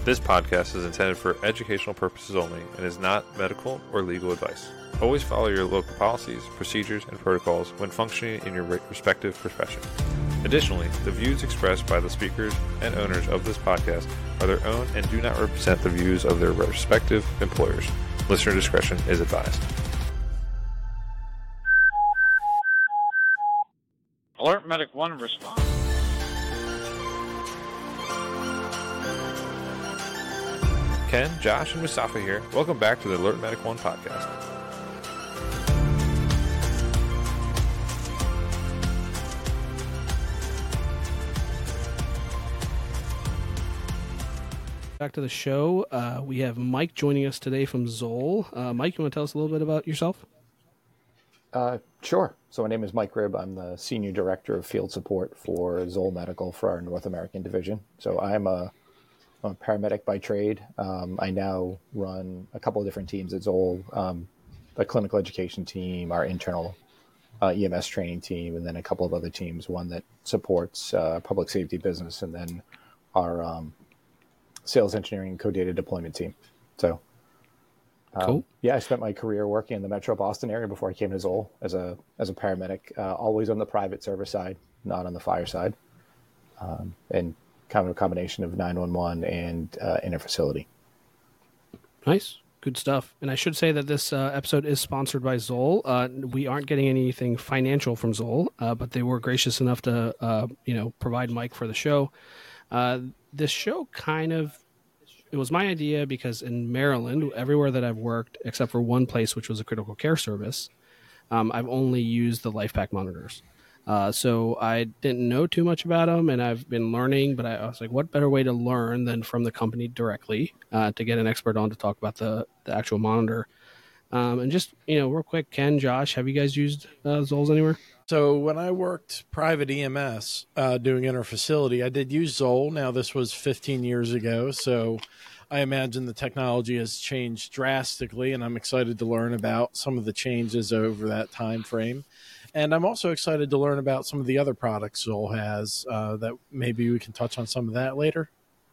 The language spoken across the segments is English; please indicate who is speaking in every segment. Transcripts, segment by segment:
Speaker 1: This podcast is intended for educational purposes only and is not medical or legal advice. Always follow your local policies, procedures, and protocols when functioning in your respective profession. Additionally, the views expressed by the speakers and owners of this podcast are their own and do not represent the views of their respective employers. Listener discretion is advised.
Speaker 2: Alert Medic 1 response.
Speaker 1: Ken, Josh, and Mustafa here. Welcome back to the Alert Medic 1 podcast.
Speaker 3: Back to the show. We have Mike joining us today from Zoll. Mike, you want to tell us a little bit about yourself?
Speaker 4: Sure. So my name is Mike Ribb. I'm the Senior Director of Field Support for Zoll Medical for our North American division. So I'm a paramedic by trade. I now run a couple of different teams at Zoll, the clinical education team, our internal EMS training team, and then a couple of other teams, one that supports public safety business, and then our sales engineering and co-data deployment team. So
Speaker 3: Cool.
Speaker 4: yeah, I spent my career working in the Metro Boston area before I came to Zoll as a paramedic, always on the private service side, not on the fire side, and kind of a combination of 911 and interfacility.
Speaker 3: Nice. Good stuff. And I should say that this episode is sponsored by Zoll. We aren't getting anything financial from Zoll, but they were gracious enough to, provide Mike for the show. This show it was my idea because in Maryland, everywhere that I've worked, except for one place, which was a critical care service, I've only used the LifePak monitors. So I didn't know too much about them, and I've been learning, but I was like, what better way to learn than from the company directly to get an expert on to talk about the actual monitor. And just, real quick, Ken, Josh, have you guys used Zolls anywhere?
Speaker 5: So when I worked private EMS doing interfacility, I did use Zoll. Now, this was 15 years ago, so I imagine the technology has changed drastically, and I'm excited to learn about some of the changes over that time frame. And I'm also excited to learn about some of the other products Zoll has that maybe we can touch on some of that later.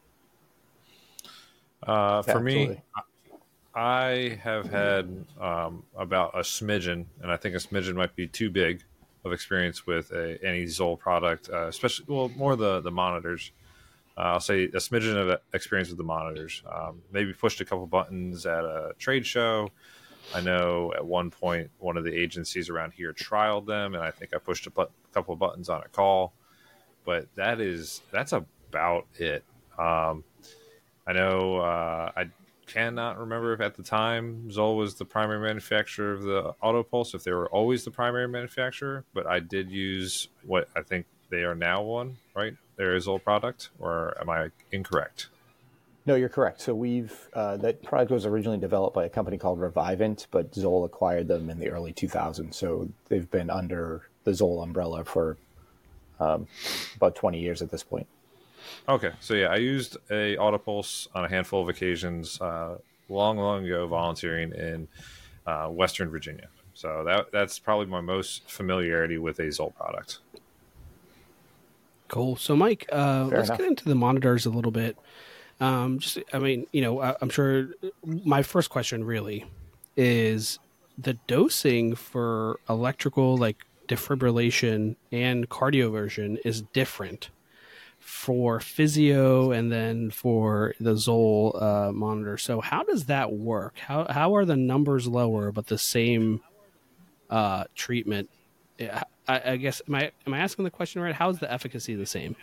Speaker 1: For me, I have had about a smidgen, and I think a smidgen might be too big, of experience with any Zoll product, especially, more the monitors. I'll say a smidgen of experience with the monitors. Maybe pushed a couple buttons at a trade show. I know at one point one of the agencies around here trialed them, and I think I pushed a couple of buttons on a call. But that's about it. I know I cannot remember if at the time Zoll was the primary manufacturer of the AutoPulse, if they were always the primary manufacturer, but I did use what I think they are now one, right? They're a Zoll product, or am I incorrect?
Speaker 4: No, you're correct. So that product was originally developed by a company called Revivant, but Zoll acquired them in the early 2000s. So they've been under the Zoll umbrella for about 20 years at this point.
Speaker 1: Okay, so yeah, I used a AutoPulse on a handful of occasions long ago, volunteering in Western Virginia. So that's probably my most familiarity with a Zoll product.
Speaker 3: Cool. So, Mike, let's
Speaker 4: enough.
Speaker 3: get into the monitors a little bit. I'm sure my first question really is the dosing for electrical, like defibrillation and cardioversion, is different for physio and then for the Zoll monitor. So how does that work? How are the numbers lower but the same treatment? I guess am I asking the question right? How is the efficacy the same?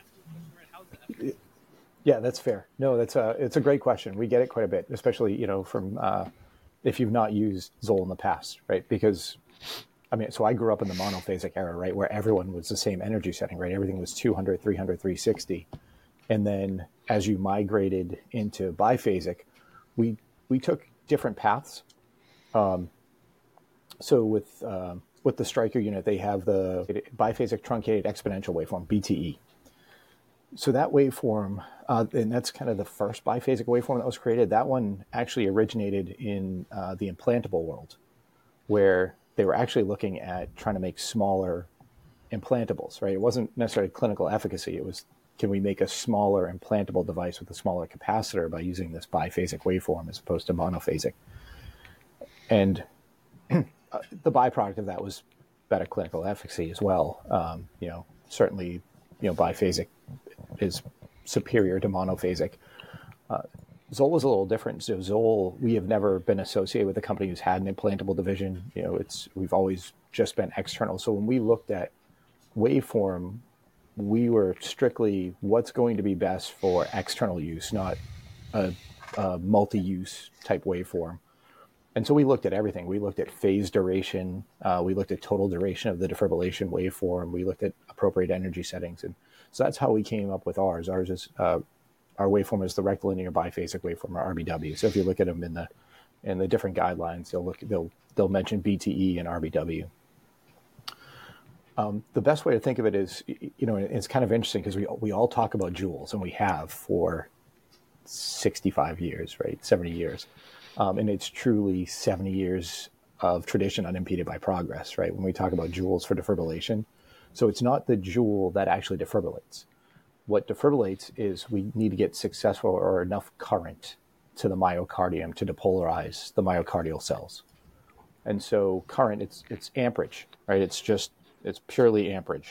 Speaker 4: Yeah, that's fair. No, it's a great question. We get it quite a bit, especially from if you've not used Zoll in the past, right? Because so I grew up in the monophasic era, right, where everyone was the same energy setting, right? Everything was 200, 300, 360. And then as you migrated into biphasic, we took different paths. So with the Stryker unit, they have the biphasic truncated exponential waveform, BTE. So that waveform, and that's kind of the first biphasic waveform that was created. That one actually originated in the implantable world, where they were actually looking at trying to make smaller implantables, right? It wasn't necessarily clinical efficacy. It was can we make a smaller implantable device with a smaller capacitor by using this biphasic waveform as opposed to monophasic? And the byproduct of that was better clinical efficacy as well. Certainly, biphasic is superior to monophasic. Zoll was a little different. So Zoll, we have never been associated with a company who's had an implantable division. We've always just been external. So when we looked at waveform, we were strictly what's going to be best for external use, not a multi-use type waveform. And so we looked at everything. We looked at phase duration. We looked at total duration of the defibrillation waveform. We looked at appropriate energy settings. And so that's how we came up with ours. Ours is our waveform is the rectilinear biphasic waveform, or RBW. So if you look at them in the different guidelines, they'll mention BTE and RBW. The best way to think of it is, it's kind of interesting because we all talk about joules, and we have for 65 years, right? 70 years. And it's truly 70 years of tradition unimpeded by progress, right? When we talk about joules for defibrillation. So it's not the joule that actually defibrillates. What defibrillates is we need to get successful or enough current to the myocardium to depolarize the myocardial cells. And so current, it's amperage, right? It's purely amperage.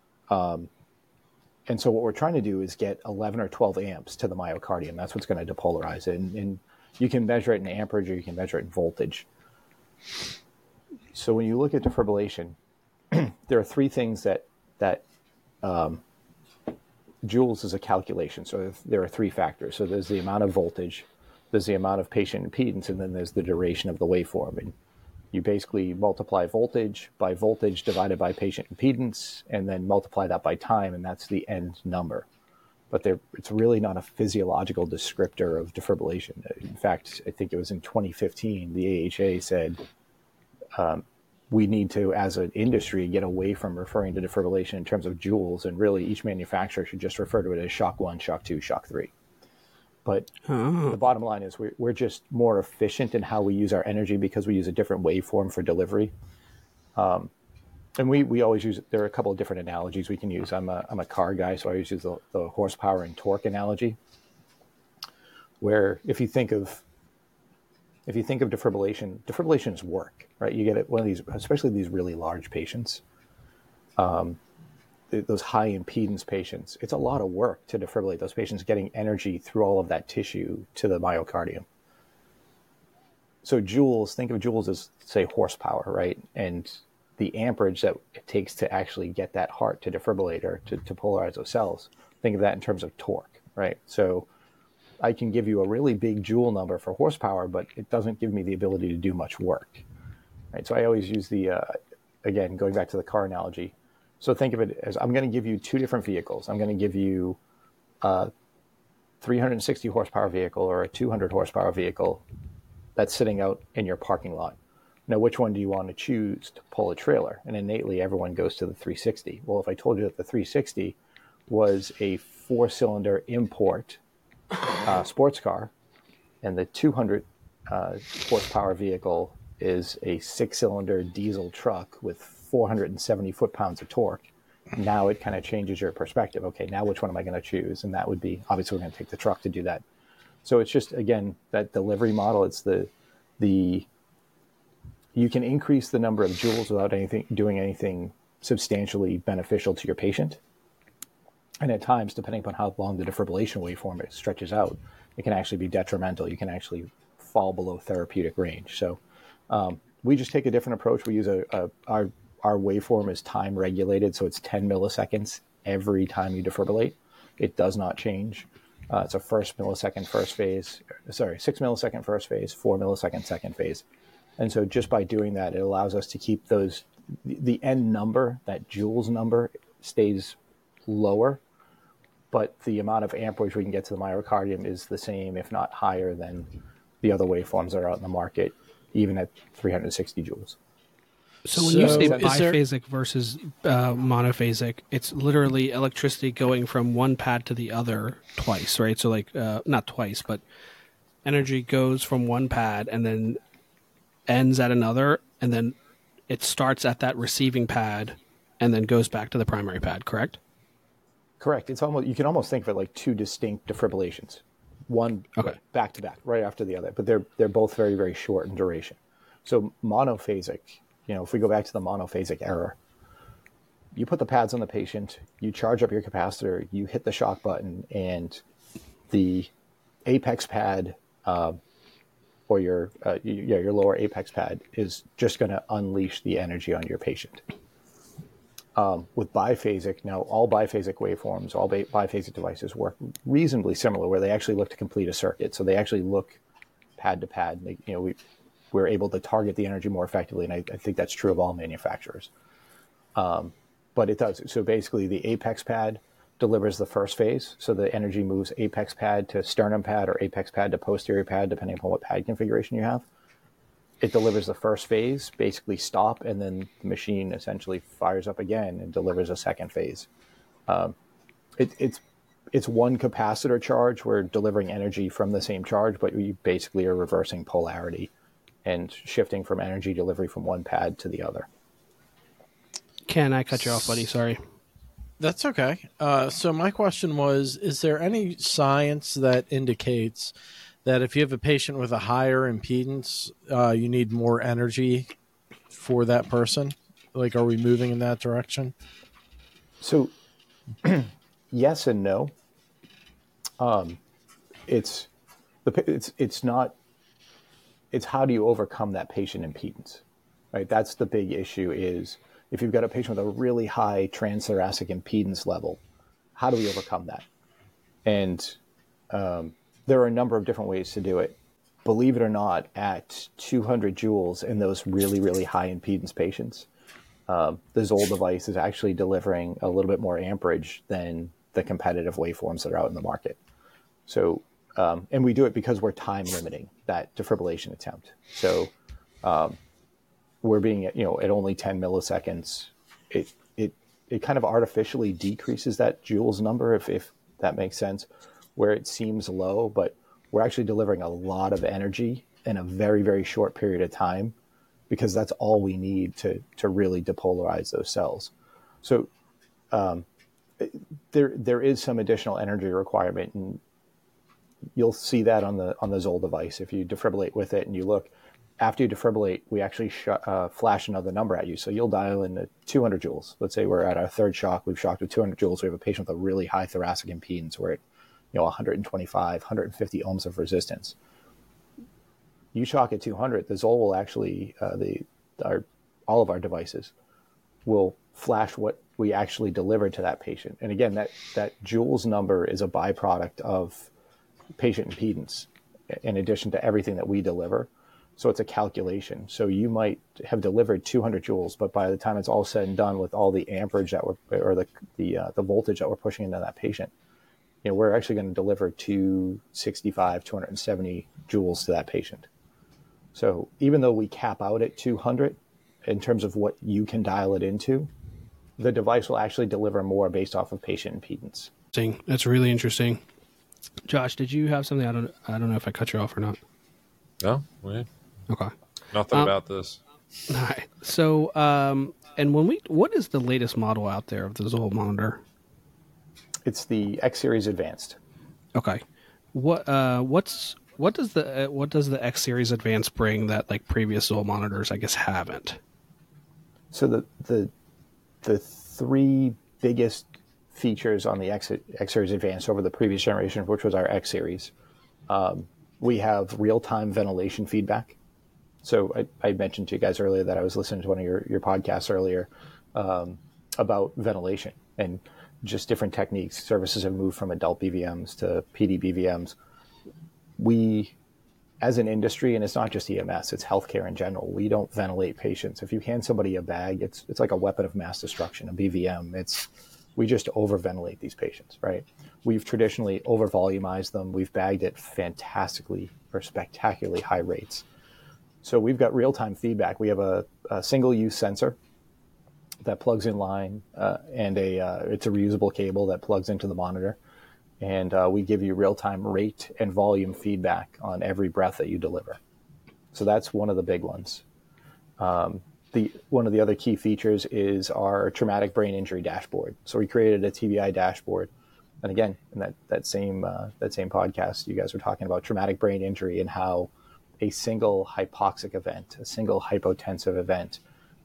Speaker 4: And so what we're trying to do is get 11 or 12 amps to the myocardium. That's what's going to depolarize it. And you can measure it in amperage or you can measure it in voltage. So when you look at defibrillation, there are three things that joules is a calculation. So there are three factors. So there's the amount of voltage, there's the amount of patient impedance, and then there's the duration of the waveform. And you basically multiply voltage by voltage divided by patient impedance, and then multiply that by time, and that's the end number. But it's really not a physiological descriptor of defibrillation. In fact, I think it was in 2015, the AHA said we need to, as an industry, get away from referring to defibrillation in terms of joules, and really each manufacturer should just refer to it as shock 1, shock 2, shock 3. But the bottom line is we're just more efficient in how we use our energy because we use a different waveform for delivery. And we always use, there are a couple of different analogies we can use. I'm a car guy, so I always use the horsepower and torque analogy, where if you think of defibrillation is work, right? You get one of these, especially these really large patients, those high impedance patients. It's a lot of work to defibrillate those patients, getting energy through all of that tissue to the myocardium. So joules, think of joules as, say, horsepower, right? And the amperage that it takes to actually get that heart to defibrillate or to polarize those cells, think of that in terms of torque, right? So I can give you a really big joule number for horsepower, but it doesn't give me the ability to do much work, right? So I always use again, going back to the car analogy. So think of it as I'm going to give you two different vehicles. I'm going to give you a 360 horsepower vehicle or a 200 horsepower vehicle that's sitting out in your parking lot. Now, which one do you want to choose to pull a trailer? And innately, everyone goes to the 360. Well, if I told you that the 360 was a 4-cylinder import sports car, and the 200 horsepower vehicle is a 6-cylinder diesel truck with 470 foot-pounds of torque, now it kind of changes your perspective. Okay, now which one am I going to choose? And that would be, obviously, we're going to take the truck to do that. So it's just, again, that delivery model. It's you can increase the number of joules without doing anything substantially beneficial to your patient. And at times, depending upon how long the defibrillation waveform it stretches out, it can actually be detrimental. You can actually fall below therapeutic range. So we just take a different approach. We use our waveform is time regulated, so it's 10 milliseconds every time you defibrillate. It does not change. It's a 6 millisecond first phase, 4 millisecond second phase. And so just by doing that, it allows us to keep the end number, that joules number, stays lower, but the amount of amperage we can get to the myocardium is the same, if not higher, than the other waveforms that are out in the market, even at 360 joules.
Speaker 3: So when you say biphasic versus monophasic, it's literally electricity going from one pad to the other twice, right? So like, not twice, but energy goes from one pad and then ends at another, and then it starts at that receiving pad and then goes back to the primary pad, correct?
Speaker 4: Correct. It's almost, you can almost think of it like two distinct defibrillations, one back to back, right after the other. But they're both very, very short in duration. So monophasic, if we go back to the monophasic era, you put the pads on the patient, you charge up your capacitor, you hit the shock button, and the apex pad or your lower apex pad is just going to unleash the energy on your patient. With biphasic, now all biphasic waveforms, all biphasic devices work reasonably similar, where they actually look to complete a circuit. So they actually look pad to pad. We're able to target the energy more effectively, and I think that's true of all manufacturers. But it does. So basically, the apex pad delivers the first phase. So the energy moves apex pad to sternum pad or apex pad to posterior pad, depending upon what pad configuration you have. It delivers the first phase, basically stop, and then the machine essentially fires up again and delivers a second phase. It's one capacitor charge. We're delivering energy from the same charge, but we basically are reversing polarity and shifting from energy delivery from one pad to the other.
Speaker 3: Ken, I cut you off, buddy. Sorry.
Speaker 5: That's okay. So my question was, is there any science that indicates that if you have a patient with a higher impedance, you need more energy for that person? Like, are we moving in that direction?
Speaker 4: So yes and no. It's how do you overcome that patient impedance, right? That's the big issue. Is if you've got a patient with a really high transthoracic impedance level, how do we overcome that? And there are a number of different ways to do it. Believe it or not, at 200 joules in those really, really high impedance patients, the Zoll device is actually delivering a little bit more amperage than the competitive waveforms that are out in the market. So, and we do it because we're time limiting that defibrillation attempt. So we're being at only 10 milliseconds. It kind of artificially decreases that joules number, if that makes sense, where it seems low, but we're actually delivering a lot of energy in a very, very short period of time, because that's all we need to really depolarize those cells. So there is some additional energy requirement, and you'll see that on the Zoll device. If you defibrillate with it and you look, after you defibrillate, we actually flash another number at you. So you'll dial in at 200 joules. Let's say we're at our third shock. We've shocked with 200 joules. We have a patient with a really high thoracic impedance. We're at 125, 150 ohms of resistance. You shock at 200, the Zoll will actually, all of our devices will flash what we actually delivered to that patient. And again, that joules number is a byproduct of patient impedance in addition to everything that we deliver. So it's a calculation. So you might have delivered 200 joules, but by the time it's all said and done with all the amperage that the voltage that we're pushing into that patient, we're actually going to deliver 265, 270 joules to that patient. So even though we cap out at 200 in terms of what you can dial it into, the device will actually deliver more based off of patient impedance.
Speaker 3: That's really interesting. Josh, did you have something? I don't know if I cut you off or not.
Speaker 1: No?
Speaker 3: Okay.
Speaker 1: Nothing about this.
Speaker 3: All right. So, and what is the latest model out there of the Zoll monitor?
Speaker 4: It's the X Series Advanced.
Speaker 3: Okay. What does the X Series Advanced bring that like previous Zoll monitors I guess haven't?
Speaker 4: So the three biggest features on the X Series Advanced over the previous generation, which was our X Series, we have real-time ventilation feedback. So I mentioned to you guys earlier that I was listening to one of your podcasts earlier about ventilation and just different techniques. Services have moved from adult BVMs to PD BVMs. We, as an industry, and it's not just EMS, it's healthcare in general, we don't ventilate patients. If you hand somebody a bag, it's like a weapon of mass destruction, a BVM. We just over-ventilate these patients, right? We've traditionally over-volumized them. We've bagged at fantastically or spectacularly high rates. So we've got real-time feedback. We have a single-use sensor that plugs in line, and it's a reusable cable that plugs into the monitor. And we give you real-time rate and volume feedback on every breath that you deliver. So that's one of the big ones. one of the other key features is our traumatic brain injury dashboard. So we created a TBI dashboard. And again, in that same podcast, you guys were talking about traumatic brain injury and how a single hypoxic event, a single hypotensive event,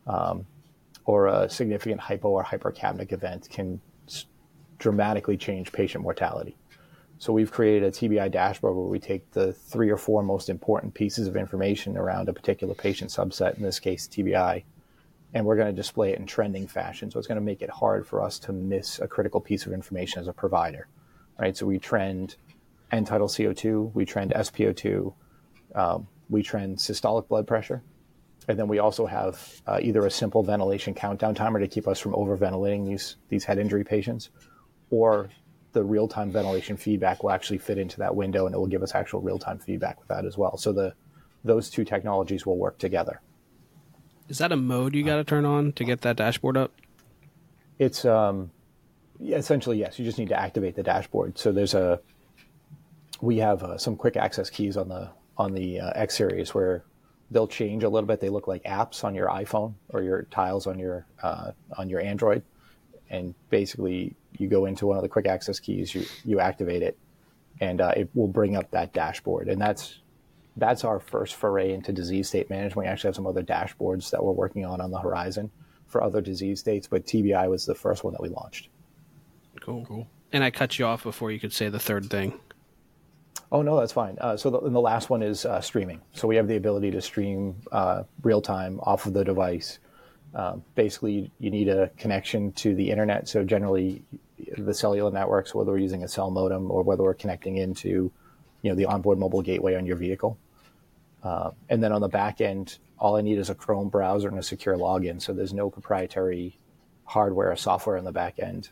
Speaker 4: or a significant hypo or hypercapnic event can dramatically change patient mortality. So we've created a TBI dashboard where we take the 3 or 4 most important pieces of information around a particular patient subset, in this case TBI, and we're going to display it in trending fashion. So it's going to make it hard for us to miss a critical piece of information as a provider, right? So we trend end-tidal CO2, we trend SpO2, we trend systolic blood pressure, and then we also have either a simple ventilation countdown timer to keep us from over-ventilating these head injury patients, or the real-time ventilation feedback will actually fit into that window, and it will give us actual real-time feedback with that as well. So those two technologies will work together.
Speaker 3: Is that a mode you got to turn on to get that dashboard up?
Speaker 4: It's essentially, yes. You just need to activate the dashboard. So we have some quick access keys on the X series where they'll change a little bit. They look like apps on your iPhone or your tiles on your Android. And basically, you go into one of the quick access keys, you activate it, and it will bring up that dashboard. And that's our first foray into disease state management. We actually have some other dashboards that we're working on the horizon for other disease states, but TBI was the first one that we launched.
Speaker 3: Cool. And I cut you off before you could say the third thing.
Speaker 4: Oh, no, that's fine. So the last one is streaming. So we have the ability to stream real time off of the device. Basically, you need a connection to the internet. So generally, the cellular networks, whether we're using a cell modem or whether we're connecting into the onboard mobile gateway on your vehicle. And then on the back end, all I need is a Chrome browser and a secure login. So there's no proprietary hardware or software on the back end.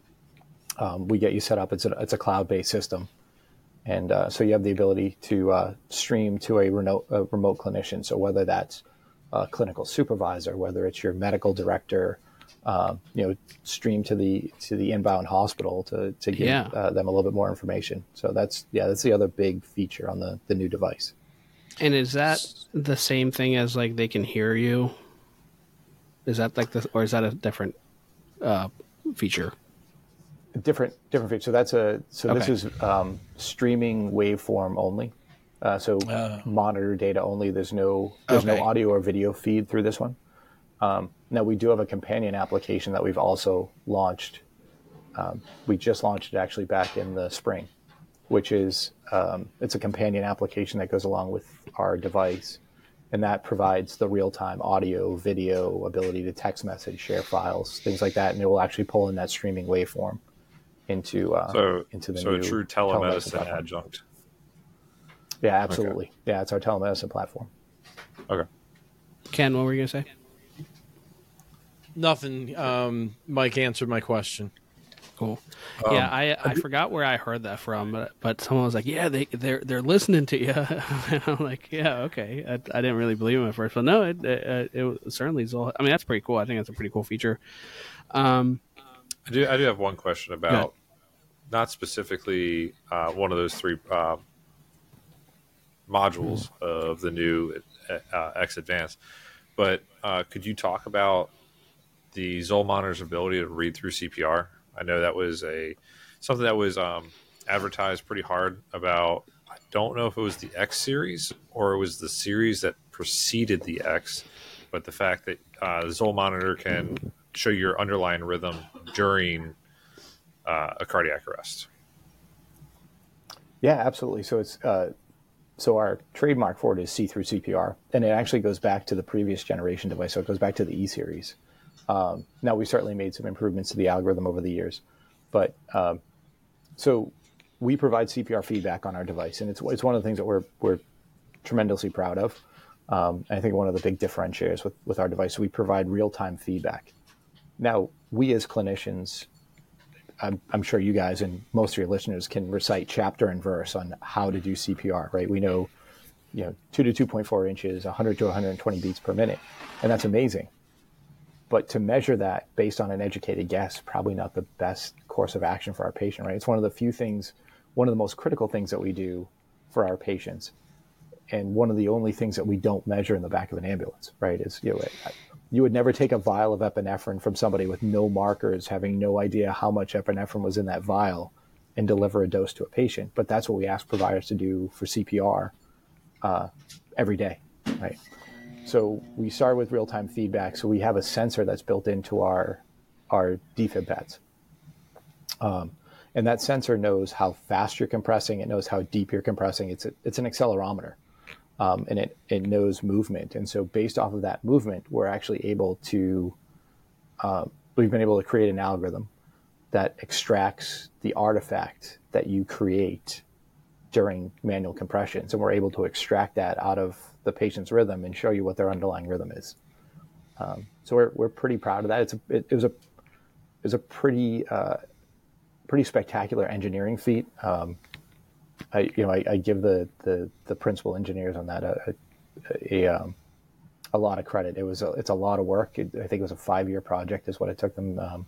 Speaker 4: We get you set up. It's a cloud-based system. And so you have the ability to stream to a remote clinician. So whether that's a clinical supervisor, whether it's your medical director, stream to the inbound hospital to give them a little bit more information. So that's the other big feature on the new device.
Speaker 3: And is that the same thing as like they can hear you? Is that like this, or is that a different feature?
Speaker 4: Different feature. So this is streaming waveform only. So monitor data only. There's no audio or video feed through this one. Now we do have a companion application that we've also launched. We just launched it actually back in the spring, which is it's a companion application that goes along with our device, and that provides the real-time audio, video, ability to text message, share files, things like that, and it will actually pull in that streaming waveform into the new
Speaker 1: a true telemedicine adjunct.
Speaker 4: Yeah, absolutely. Okay. Yeah, it's our telemedicine platform.
Speaker 1: Okay.
Speaker 3: Ken, what were you going to say?
Speaker 5: Nothing. Mike answered my question.
Speaker 3: Cool. Yeah, I forgot where I heard that from, but someone was like, "Yeah, they're listening to you." And I'm like, "Yeah, okay." I didn't really believe him at first, but no, it certainly is all. I mean, that's pretty cool. I think that's a pretty cool feature. I
Speaker 1: do have one question about not specifically one of those 3 modules of the new X Advanced, but could you talk about the ZOLL monitor's ability to read through CPR? I know that was something that was advertised pretty hard about. I don't know if it was the X series or it was the series that preceded the X, but the fact that the ZOLL monitor can show your underlying rhythm during a cardiac arrest.
Speaker 4: Yeah, absolutely. So it's so our trademark for it is see through CPR, and it actually goes back to the previous generation device. So it goes back to the E series. Now we certainly made some improvements to the algorithm over the years, but so we provide CPR feedback on our device, and it's one of the things that we're tremendously proud of. I think one of the big differentiators with our device, we provide real-time feedback. Now, we as clinicians, I'm sure you guys and most of your listeners can recite chapter and verse on how to do CPR, right? We know, 2 to 2.4 inches, 100 to 120 beats per minute, and that's amazing. But to measure that based on an educated guess, probably not the best course of action for our patient, right? It's one of the most critical things that we do for our patients. And one of the only things that we don't measure in the back of an ambulance, right, is you would never take a vial of epinephrine from somebody with no markers, having no idea how much epinephrine was in that vial, and deliver a dose to a patient. But that's what we ask providers to do for CPR every day, right? So we start with real-time feedback. So we have a sensor that's built into our defib pads. And that sensor knows how fast you're compressing. It knows how deep you're compressing. It's an accelerometer, and it knows movement. And so based off of that movement, we're actually able to, we've been able to create an algorithm that extracts the artifact that you create during manual compressions. And we're able to extract that out of the patient's rhythm and show you what their underlying rhythm is. So we're pretty proud of that. It was a pretty spectacular engineering feat. I give the principal engineers on that a lot of credit. It's a lot of work. I think it was a 5-year project is what it took them.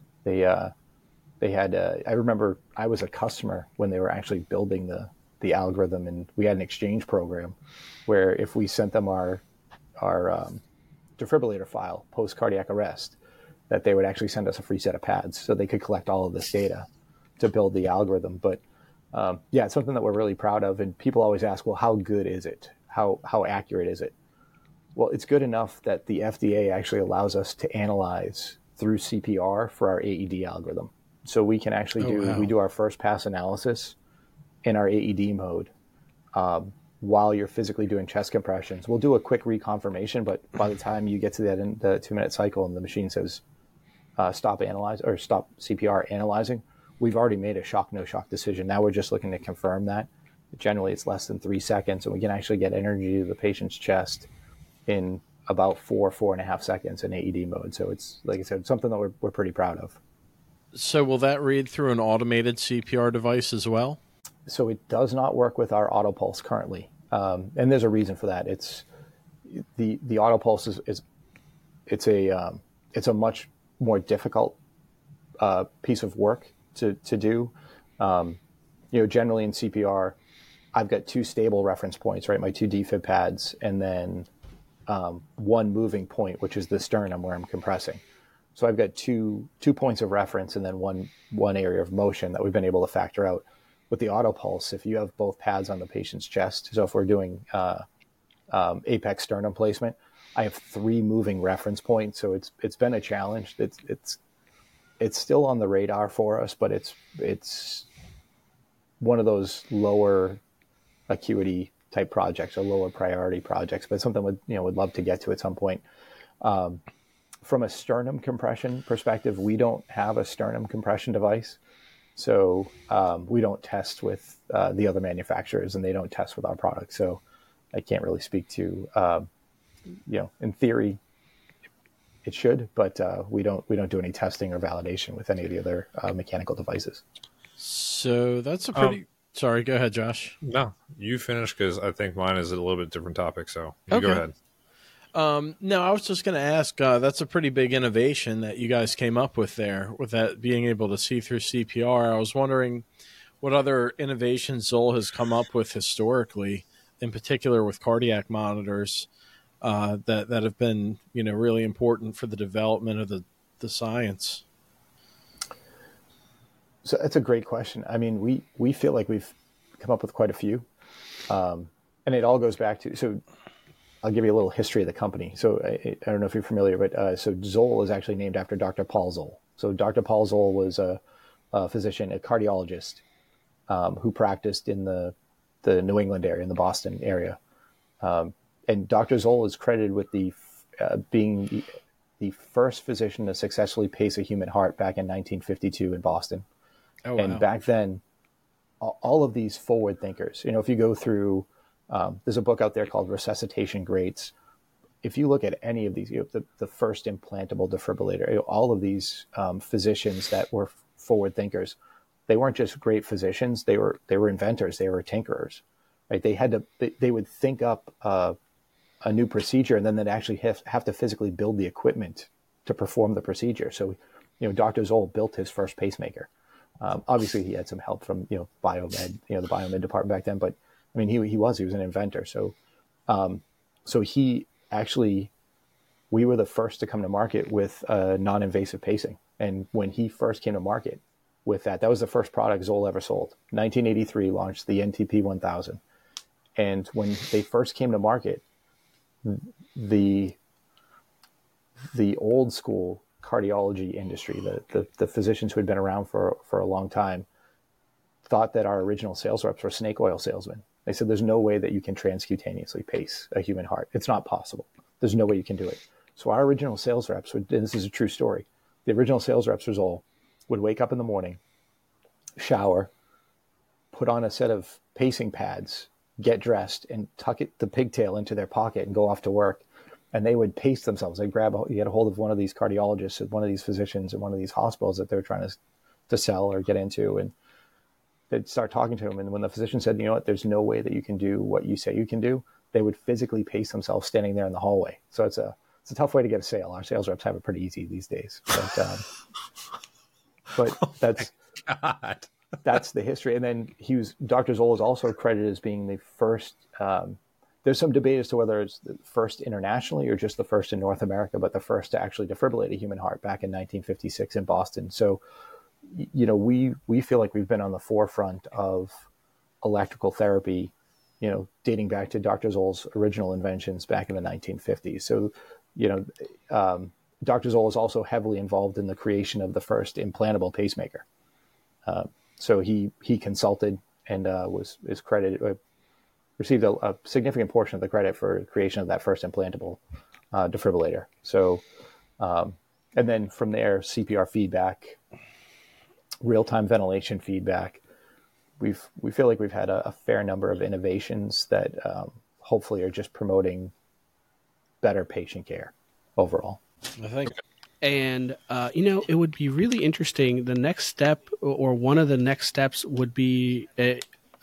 Speaker 4: They had I remember I was a customer when they were actually building the algorithm, and we had an exchange program where if we sent them our defibrillator file post cardiac arrest, that they would actually send us a free set of pads so they could collect all of this data to build the algorithm. But it's something that we're really proud of. And people always ask, well, how good is it? How accurate is it? Well, it's good enough that the FDA actually allows us to analyze through CPR for our AED algorithm. So we can actually we do our first pass analysis in our AED mode while you're physically doing chest compressions. We'll do a quick reconfirmation, but by the time you get to the 2-minute cycle and the machine says stop CPR analyzing, we've already made a shock, no shock decision. Now we're just looking to confirm that. Generally, it's less than 3 seconds, and we can actually get energy to the patient's chest in about 4.5 seconds in AED mode. So it's, like I said, something that we're pretty proud of.
Speaker 5: So will that read through an automated CPR device as well?
Speaker 4: So it does not work with our AutoPulse currently. And there's a reason for that. It's the AutoPulse it's a much more difficult piece of work to do. Generally in CPR, I've got 2 stable reference points, right? My 2 defib pads, and then one moving point, which is the sternum where I'm compressing. So I've got two points of reference and then one area of motion that we've been able to factor out. With the AutoPulse, if you have both pads on the patient's chest, so if we're doing apex sternum placement, I have 3 moving reference points. So it's been a challenge. It's still on the radar for us, but it's one of those lower acuity type projects or lower priority projects, but something would love to get to at some point. From a sternum compression perspective, we don't have a sternum compression device. So we don't test with the other manufacturers, and they don't test with our product. So I can't really speak to, in theory, it should, but we don't do any testing or validation with any of the other mechanical devices.
Speaker 5: So that's a pretty. Sorry, go ahead, Josh.
Speaker 1: No, you finish, because I think mine is a little bit different topic. So you
Speaker 5: Okay.
Speaker 1: go ahead.
Speaker 5: No, I was just going to ask, that's a pretty big innovation that you guys came up with there, with that being able to see through CPR. I was wondering what other innovations Zoll has come up with historically, in particular with cardiac monitors, that have been, really important for the development of the science.
Speaker 4: So that's a great question. I mean, we feel like we've come up with quite a few, and it all goes back to, so I'll give you a little history of the company. So I don't know if you're familiar, but so Zoll is actually named after Dr. Paul Zoll. So Dr. Paul Zoll was a physician, a cardiologist, who practiced in the New England area, in the Boston area. And Dr. Zoll is credited with being the first physician to successfully pace a human heart back in 1952 in Boston.
Speaker 5: Oh, wow.
Speaker 4: And back then, all of these forward thinkers, if you go through, there's a book out there called Resuscitation Greats. If you look at any of these, the first implantable defibrillator, all of these physicians that were forward thinkers, they weren't just great physicians. They were inventors. They were tinkerers, right? They would think up a new procedure, and then they'd actually have to physically build the equipment to perform the procedure. So, Dr. Zoll built his first pacemaker. Obviously, he had some help from biomed, the biomed department back then. But I mean, he was an inventor. So he actually we were the first to come to market with non-invasive pacing. And when he first came to market with that, that was the first product Zoll ever sold. 1983 launched the NTP 1000. And when they first came to market, the old school cardiology industry, the physicians who had been around for a long time, thought that our original sales reps were snake oil salesmen. They said, there's no way that you can transcutaneously pace a human heart. It's not possible. There's no way you can do it. So our original sales reps would, and this is a true story, the original sales reps for Zoll would wake up in the morning, shower, put on a set of pacing pads, get dressed, and tuck the pigtail into their pocket and go off to work. And they would pace themselves. They'd get a hold of one of these cardiologists at one of these physicians at one of these hospitals that they're trying to sell or get into. And they'd start talking to him. And when the physician said, you know what, there's no way that you can do what you say you can do, they would physically pace themselves standing there in the hallway. So it's a tough way to get a sale. Our sales reps have it pretty easy these days. But that's the history. And then Dr. Zoll is also credited as being the first, there's some debate as to whether it's the first internationally or just the first in North America, but the first to actually defibrillate a human heart back in 1956 in Boston. So, you know, we feel like we've been on the forefront of electrical therapy, you know, dating back to Dr. Zoll's original inventions back in the 1950s. So, you know, Dr. Zoll is also heavily involved in the creation of the first implantable pacemaker. So he consulted and is credited, received a significant portion of the credit for creation of that first implantable defibrillator. So, and then from there, CPR feedback, real-time ventilation feedback. We feel like we've had a fair number of innovations that hopefully are just promoting better patient care overall.
Speaker 5: I think.
Speaker 3: And, you know, it would be really interesting. The next step or one of the next steps would be, in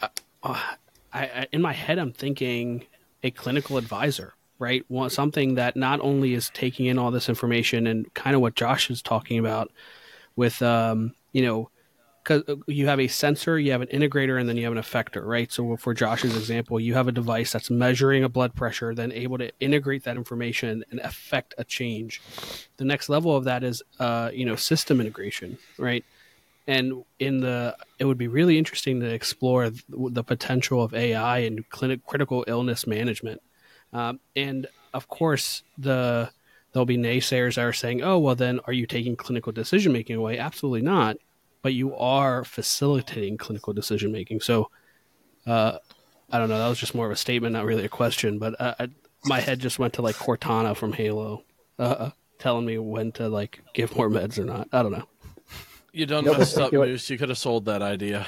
Speaker 3: my head, I'm thinking a clinical advisor, right? Something that not only is taking in all this information and kind of what Josh is talking about with, you know, because you have a sensor, you have an integrator, and then you have an effector, right? So for Josh's example, you have a device that's measuring a blood pressure, then able to integrate that information and affect a change. The next level of that is, you know, system integration, right? And it would be really interesting to explore the potential of AI in critical illness management. And of course, there'll be naysayers that are saying, oh, well, then are you taking clinical decision-making away? Absolutely not. But you are facilitating clinical decision-making. So I don't know. That was just more of a statement, not really a question. But my head just went to like Cortana from Halo telling me when to like give more meds or not. I don't know.
Speaker 5: You done messed up, Moose. You could have sold that idea.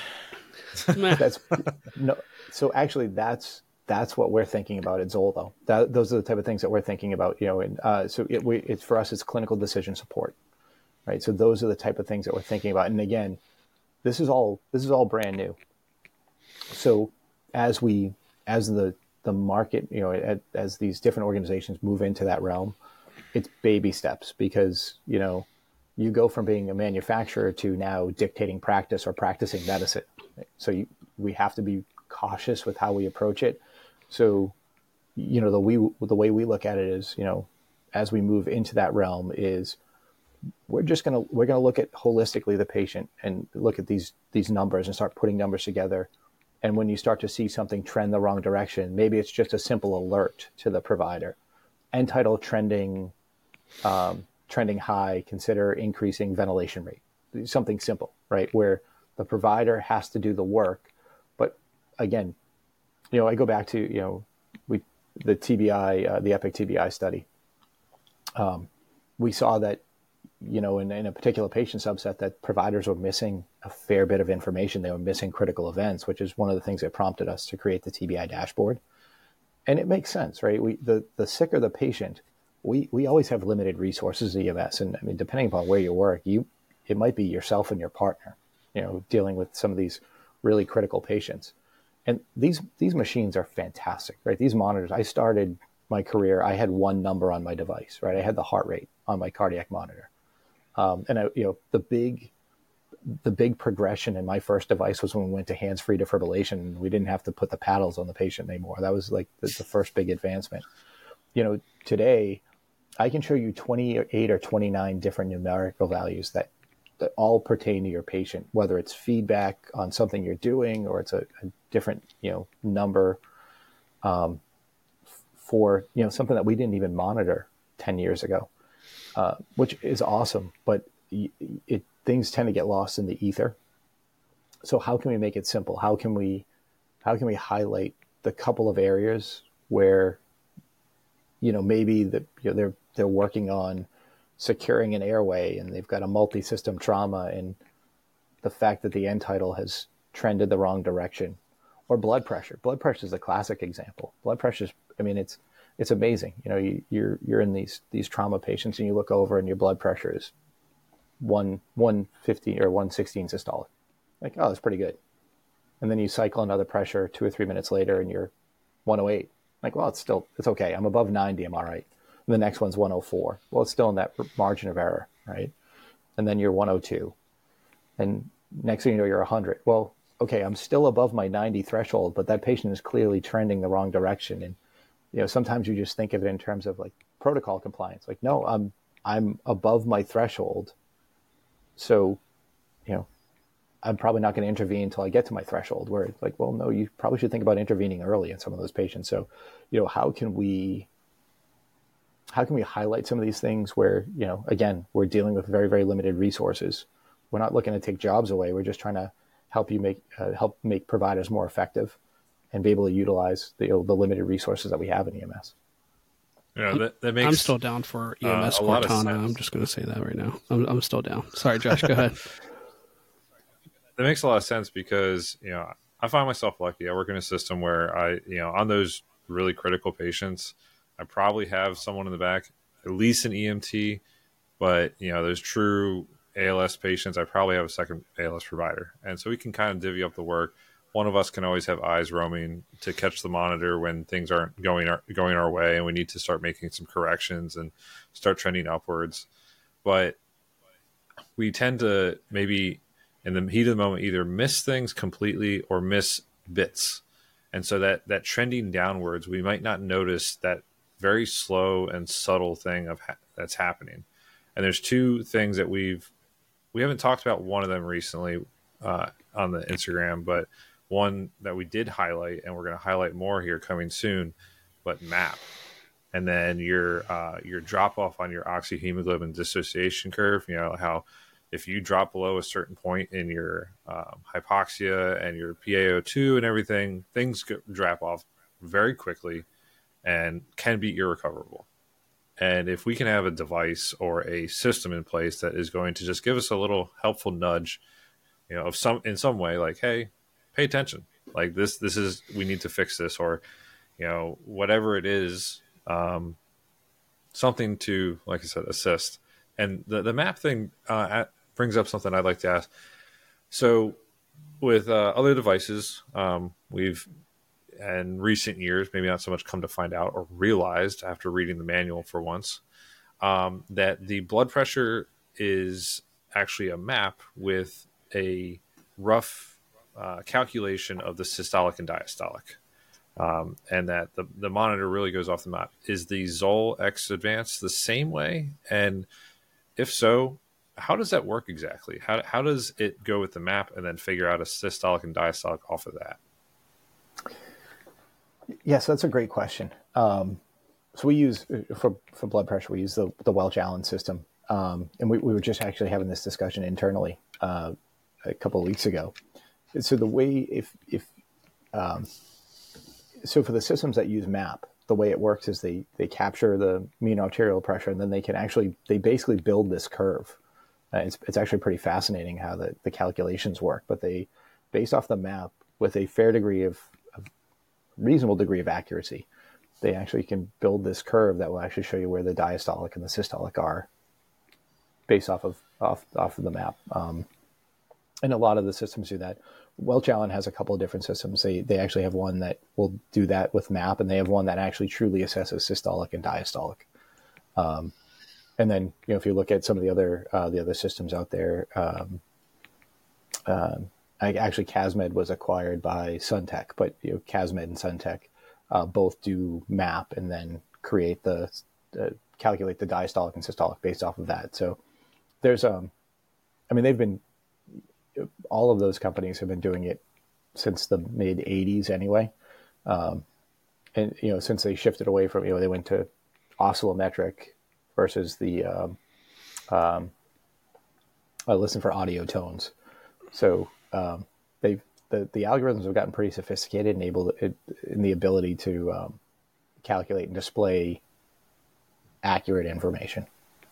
Speaker 4: So actually, that's what we're thinking about at Zoll, though. Those are the type of things that we're thinking about. You know, and it's for us, it's clinical decision support, right? So those are the type of things that we're thinking about. And again, this is all brand new. So as the market, you know, as these different organizations move into that realm, it's baby steps because, you know, you go from being a manufacturer to now dictating practice or practicing medicine. So we have to be cautious with how we approach it. So, you know, the way we look at it is, you know, as we move into that realm is we're going to look at holistically the patient and look at these numbers and start putting numbers together. And when you start to see something trend the wrong direction, maybe it's just a simple alert to the provider. End-tidal trending high, consider increasing ventilation rate. Something simple, right? Where the provider has to do the work. But again, you know, I go back to, you know, the TBI, the EPIC TBI study. We saw that, you know, in a particular patient subset that providers were missing a fair bit of information. They were missing critical events, which is one of the things that prompted us to create the TBI dashboard. And it makes sense, right? The sicker the patient, we always have limited resources at EMS. And I mean, depending upon where you work, it might be yourself and your partner, you know, dealing with some of these really critical patients. And these machines are fantastic, right? These monitors, I started my career, I had one number on my device, right? I had the heart rate on my cardiac monitor. And you know, the big progression in my first device was when we went to hands-free defibrillation. We didn't have to put the paddles on the patient anymore. That was like the first big advancement. You know, today I can show you 28 or 29 different numerical values that all pertain to your patient, whether it's feedback on something you're doing or it's a different, number for, something that we didn't even monitor 10 years ago, which is awesome. But things tend to get lost in the ether. So how can we make it simple? How can we highlight the couple of areas where, maybe they're working on securing an airway and they've got a multi-system trauma, and the fact that the end tidal has trended the wrong direction, or blood pressure. Blood pressure is a classic example. Blood pressure is, it's amazing. You're in these trauma patients and you look over and your blood pressure is 150 or 116 systolic. Like, oh, that's pretty good. And then you cycle another pressure 2 or 3 minutes later and you're 108. Like, well, it's okay. I'm above 90. I'm all right. And the next one's 104. Well, it's still in that margin of error, right? And then you're 102. And next thing you know, you're 100. Well, okay, I'm still above my 90 threshold, but that patient is clearly trending the wrong direction. And, sometimes you just think of it in terms of like protocol compliance. Like, no, I'm above my threshold. So, I'm probably not going to intervene until I get to my threshold, where it's like, well, no, you probably should think about intervening early in some of those patients. So, how can we highlight some of these things where, again, we're dealing with very, very limited resources. We're not looking to take jobs away. We're just trying to help make providers more effective and be able to utilize the limited resources that we have in EMS.
Speaker 1: That makes
Speaker 3: I'm still down for EMS Cortana. I'm just going to say that right now. I'm still down. Sorry, Josh, go ahead.
Speaker 1: That makes a lot of sense because, I find myself lucky. I work in a system where on those really critical patients, I probably have someone in the back, at least an EMT, but, those true ALS patients, I probably have a second ALS provider. And so we can kind of divvy up the work. One of us can always have eyes roaming to catch the monitor when things aren't going our way and we need to start making some corrections and start trending upwards. But we tend to maybe in the heat of the moment either miss things completely or miss bits. And so that trending downwards, we might not notice that very slow and subtle thing that's happening. And there's two things that we haven't talked about one of them recently on the Instagram, but one that we did highlight, and we're going to highlight more here coming soon, but MAP. And then your drop off on your oxyhemoglobin dissociation curve, how if you drop below a certain point in your hypoxia and your PaO2 and everything, things drop off very quickly and can be irrecoverable. And if we can have a device or a system in place that is going to just give us a little helpful nudge, in some way, like, hey, pay attention. Like this is, we need to fix this, or, whatever it is, something to, like I said, assist. And the MAP thing brings up something I'd like to ask. So with other devices, we've, in recent years, maybe not so much come to find out or realized after reading the manual for once, that the blood pressure is actually a map with a rough calculation of the systolic and diastolic, and that the monitor really goes off the map. Is the Zoll X Advanced the same way? And if so, how does that work exactly? How does it go with the map and then figure out a systolic and diastolic off of that?
Speaker 4: Yes, that's a great question. So we use, for blood pressure, we use the Welch-Allyn system. And we were just actually having this discussion internally a couple of weeks ago. So the way, so for the systems that use MAP, the way it works is they capture the mean arterial pressure, and then they basically build this curve. It's actually pretty fascinating how the calculations work, but they, based off the map with a reasonable degree of accuracy, they actually can build this curve that will actually show you where the diastolic and the systolic are based off of the map. And a lot of the systems do that. Welch-Allyn has a couple of different systems. They actually have one that will do that with MAP, and they have one that actually truly assesses systolic and diastolic. And then, if you look at some of the other systems out there, actually CASMed was acquired by Suntech, but CASMed and Suntech both do MAP and then create the calculate the diastolic and systolic based off of that. So there's all of those companies have been doing it since the mid 80s anyway. And, since they shifted away from, they went to oscillometric versus the listen for audio tones. So the algorithms have gotten pretty sophisticated and in the ability to calculate and display accurate information.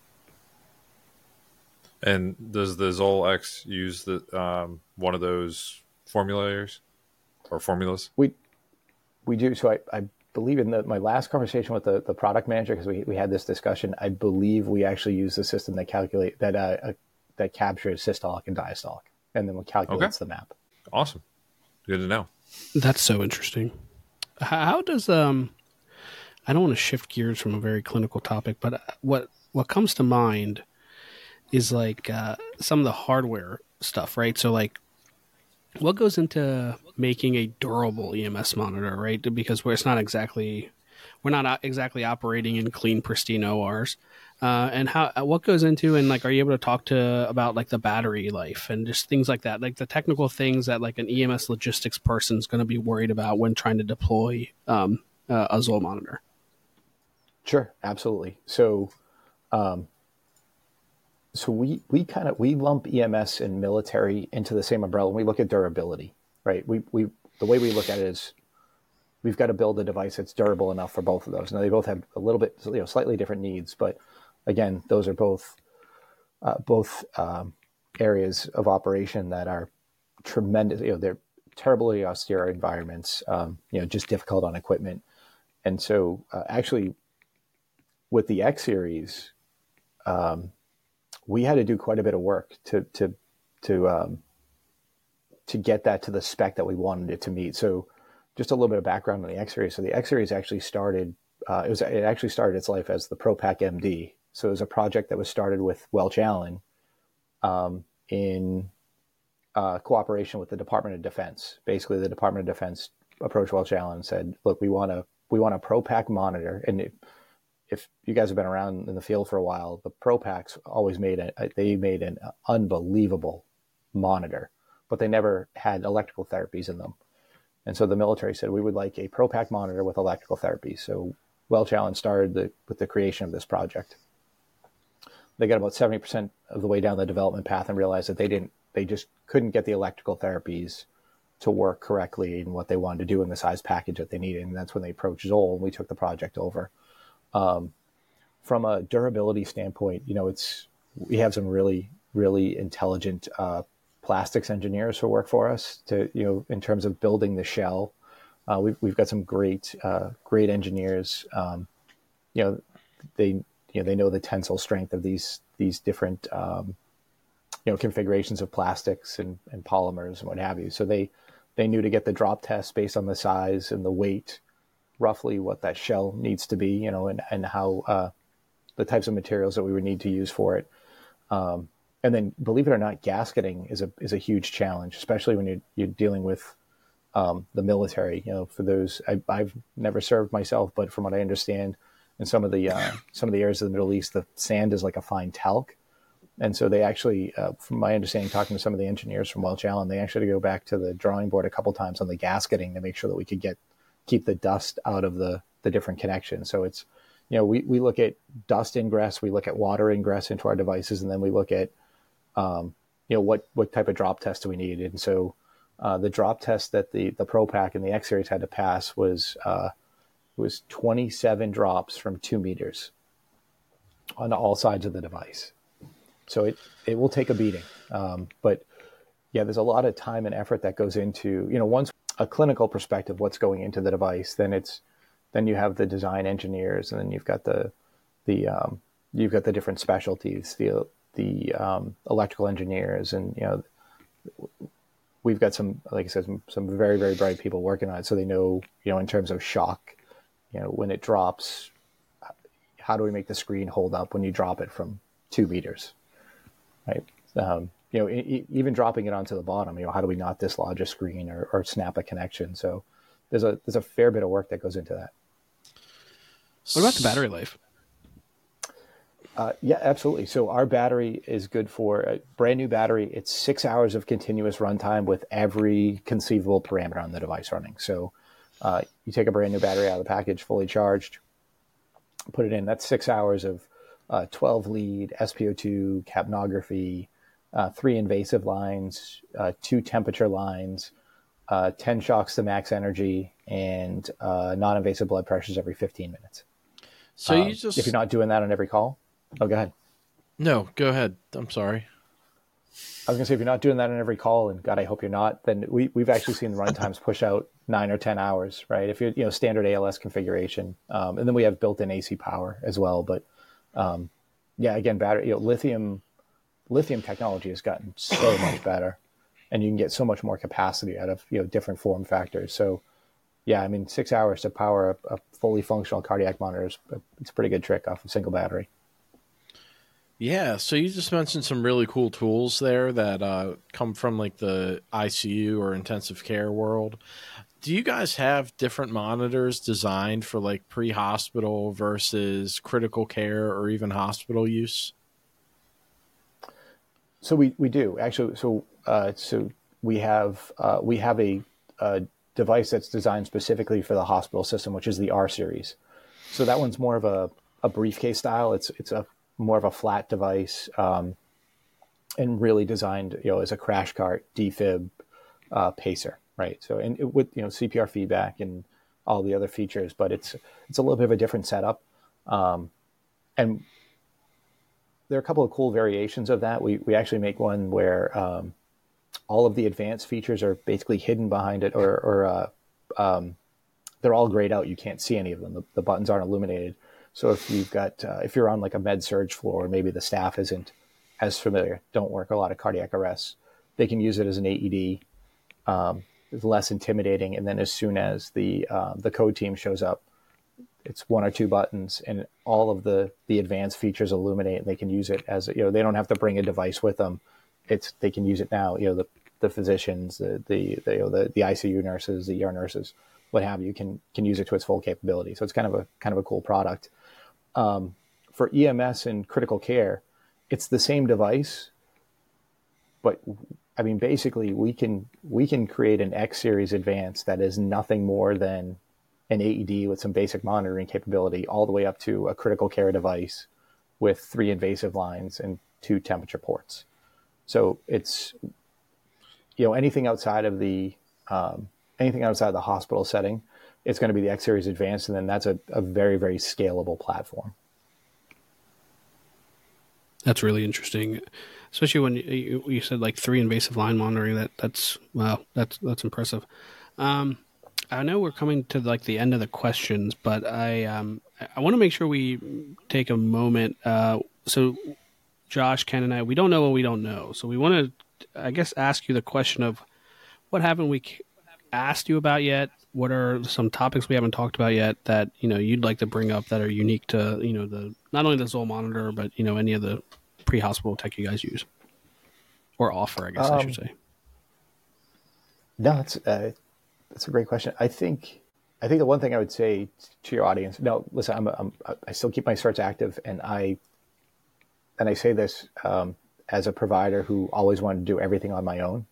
Speaker 1: And does the Zoll X use the one of those formulators or formulas?
Speaker 4: We do. So I believe in my last conversation with the product manager, because we had this discussion, I believe we actually use the system that that captures systolic and diastolic, and then calculates the map.
Speaker 1: Awesome. Good to know.
Speaker 3: That's so interesting. How does I don't want to shift gears from a very clinical topic, but what comes to mind is like some of the hardware stuff, right? So like, what goes into making a durable EMS monitor, right? Because we're not exactly operating in clean, pristine ORs. And what goes into, and like, are you able to talk about like the battery life and just things like that, like the technical things that like an EMS logistics person is going to be worried about when trying to deploy a Zoll monitor?
Speaker 4: Sure, absolutely. So, we lump EMS and military into the same umbrella. We look at durability, right? The way we look at it is we've got to build a device that's durable enough for both of those. Now they both have a little bit, slightly different needs, but again, those are both areas of operation that are tremendous. They're terribly austere environments. Just difficult on equipment, and so actually, with the X series, we had to do quite a bit of work to get that to the spec that we wanted it to meet. So just a little bit of background on the X series. So the X series actually started, it actually started its life as the ProPak MD. So it was a project that was started with Welch Allyn in cooperation with the Department of Defense. Basically, the Department of Defense approached Welch Allyn and said, look, we want a ProPak monitor. And if you guys have been around in the field for a while, the ProPaks always made an unbelievable monitor, but they never had electrical therapies in them. And so the military said, we would like a ProPak monitor with electrical therapy. So Welch Allyn started with the creation of this project. They got about 70% of the way down the development path and realized that they just couldn't get the electrical therapies to work correctly in what they wanted to do in the size package that they needed. And that's when they approached Zoll, and we took the project over. From a durability standpoint, we have some really, really intelligent plastics engineers who work for us in terms of building the shell. We've got some great engineers. They know the tensile strength of these different configurations of plastics and polymers and what have you. So they knew to get the drop test based on the size and the weight, roughly what that shell needs to be, and how the types of materials that we would need to use for it. And then, believe it or not, gasketing is a huge challenge, especially when you're dealing with the military. For those, I've never served myself, but from what I understand, in some of the areas of the Middle East, the sand is like a fine talc, and so they actually, from my understanding, talking to some of the engineers from Welch Allyn, they actually go back to the drawing board a couple times on the gasketing to make sure that we could keep the dust out of the different connections. So it's, we look at dust ingress, we look at water ingress into our devices, and then we look at what type of drop test do we need. And so the drop test that the ProPak and the X series had to pass was 27 drops from 2 meters on all sides of the device. So it will take a beating. But yeah, there's a lot of time and effort that goes into, once a clinical perspective, what's going into the device, then you have the design engineers, and then you've got the different specialties, the electrical engineers, and we've got some, like I said, some very, very bright people working on it, so they know, in terms of shock, when it drops, how do we make the screen hold up when you drop it from 2 meters, right? Even dropping it onto the bottom, how do we not dislodge a screen or snap a connection? So there's a fair bit of work that goes into that.
Speaker 3: What about the battery life?
Speaker 4: Yeah, absolutely. So our battery is good for a brand new battery. It's 6 hours of continuous runtime with every conceivable parameter on the device running. So you take a brand new battery out of the package, fully charged, put it in. That's 6 hours of 12 lead, SpO2, capnography, 3 invasive lines, 2 temperature lines, 10 shocks to max energy, and non-invasive blood pressures every 15 minutes.
Speaker 5: So you just...
Speaker 4: If you're not doing that on every call, oh, go ahead.
Speaker 5: No, go ahead. I'm sorry.
Speaker 4: I was going to say, if you're not doing that on every call, and God, I hope you're not, then we've actually seen the runtimes push out 9 or 10 hours, right? If you're, standard ALS configuration. And then we have built-in AC power as well. But yeah, again, battery, lithium technology has gotten so much better, and you can get so much more capacity out of, different form factors. So yeah, I mean, 6 hours to power a fully functional cardiac monitor it's a pretty good trick off a single battery.
Speaker 5: Yeah, so you just mentioned some really cool tools there that come from like the ICU or intensive care world. Do you guys have different monitors designed for like pre-hospital versus critical care or even hospital use?
Speaker 4: So we do actually. So we have a device that's designed specifically for the hospital system, which is the R series. So that one's more of a briefcase style. It's a more of a flat device, and really designed, as a crash cart, defib, pacer, right? So, and with, CPR feedback and all the other features, but it's a little bit of a different setup. And there are a couple of cool variations of that. We actually make one where, all of the advanced features are basically hidden behind it, or they're all grayed out. You can't see any of them. The buttons aren't illuminated. So if if you're on like a med surge floor, maybe the staff isn't as familiar, don't work a lot of cardiac arrests, they can use it as an AED. It's less intimidating. And then as soon as the code team shows up, it's 1 or 2 buttons, and all of the advanced features illuminate, and they can use it as, they don't have to bring a device with them. They can use it now. The physicians, the ICU nurses, the ER nurses, what have you, can use it to its full capability. So it's kind of a cool product. For EMS and critical care, it's the same device, but I mean, basically we can create an X series advance that is nothing more than an AED with some basic monitoring capability, all the way up to a critical care device with 3 invasive lines and 2 temperature ports. So it's, anything outside of the hospital setting, it's going to be the X Series Advanced, and then that's a very, very scalable platform.
Speaker 3: That's really interesting, especially when you said like 3 invasive line monitoring. That's impressive. I know we're coming to like the end of the questions, but I want to make sure we take a moment. So Josh, Ken, and I, we don't know what we don't know. So we want to, I guess, ask you the question of what haven't we asked you about yet? What are some topics we haven't talked about yet that, you'd like to bring up that are unique to, the not only the Zoll monitor, but, any of the pre-hospital tech you guys use or offer, I guess I should say.
Speaker 4: No, that's a great question. I think the one thing I would say to your audience, no, listen, I still keep my certs active, and I say this as a provider who always wanted to do everything on my own.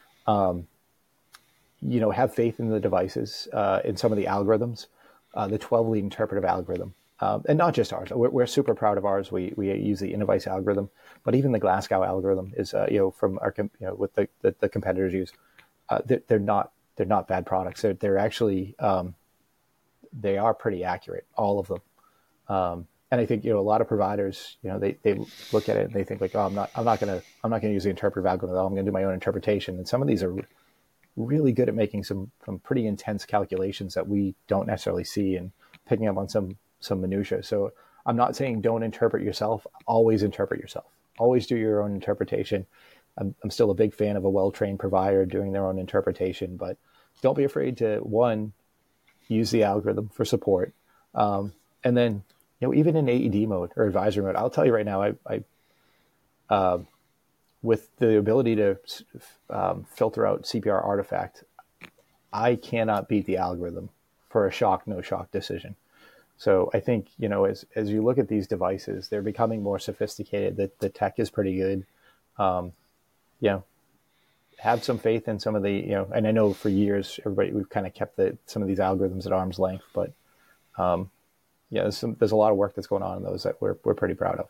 Speaker 4: Have faith in the devices, in some of the algorithms, the 12-lead interpretive algorithm, and not just ours. We're super proud of ours. We use the Innovice algorithm, but even the Glasgow algorithm is, from our, with the competitors use, they're not bad products. They're actually, they are pretty accurate, all of them. And I think, a lot of providers, they look at it and they think like, oh, I'm not going to use the interpretive algorithm. I'm going to do my own interpretation. And some of these are really good at making some pretty intense calculations that we don't necessarily see, and picking up on some minutia. So I'm not saying don't interpret yourself. Always interpret yourself. Always do your own interpretation. I'm still a big fan of a well-trained provider doing their own interpretation, but don't be afraid to, one, use the algorithm for support. And then, even in AED mode or advisory mode, I'll tell you right now, I with the ability to filter out CPR artifact, I cannot beat the algorithm for a shock, no shock decision. So I think, as you look at these devices, they're becoming more sophisticated. The tech is pretty good. Um, you know, have some faith in some of the, and I know for years, we've kind of kept some of these algorithms at arm's length, but there's a lot of work that's going on in those that we're pretty proud of.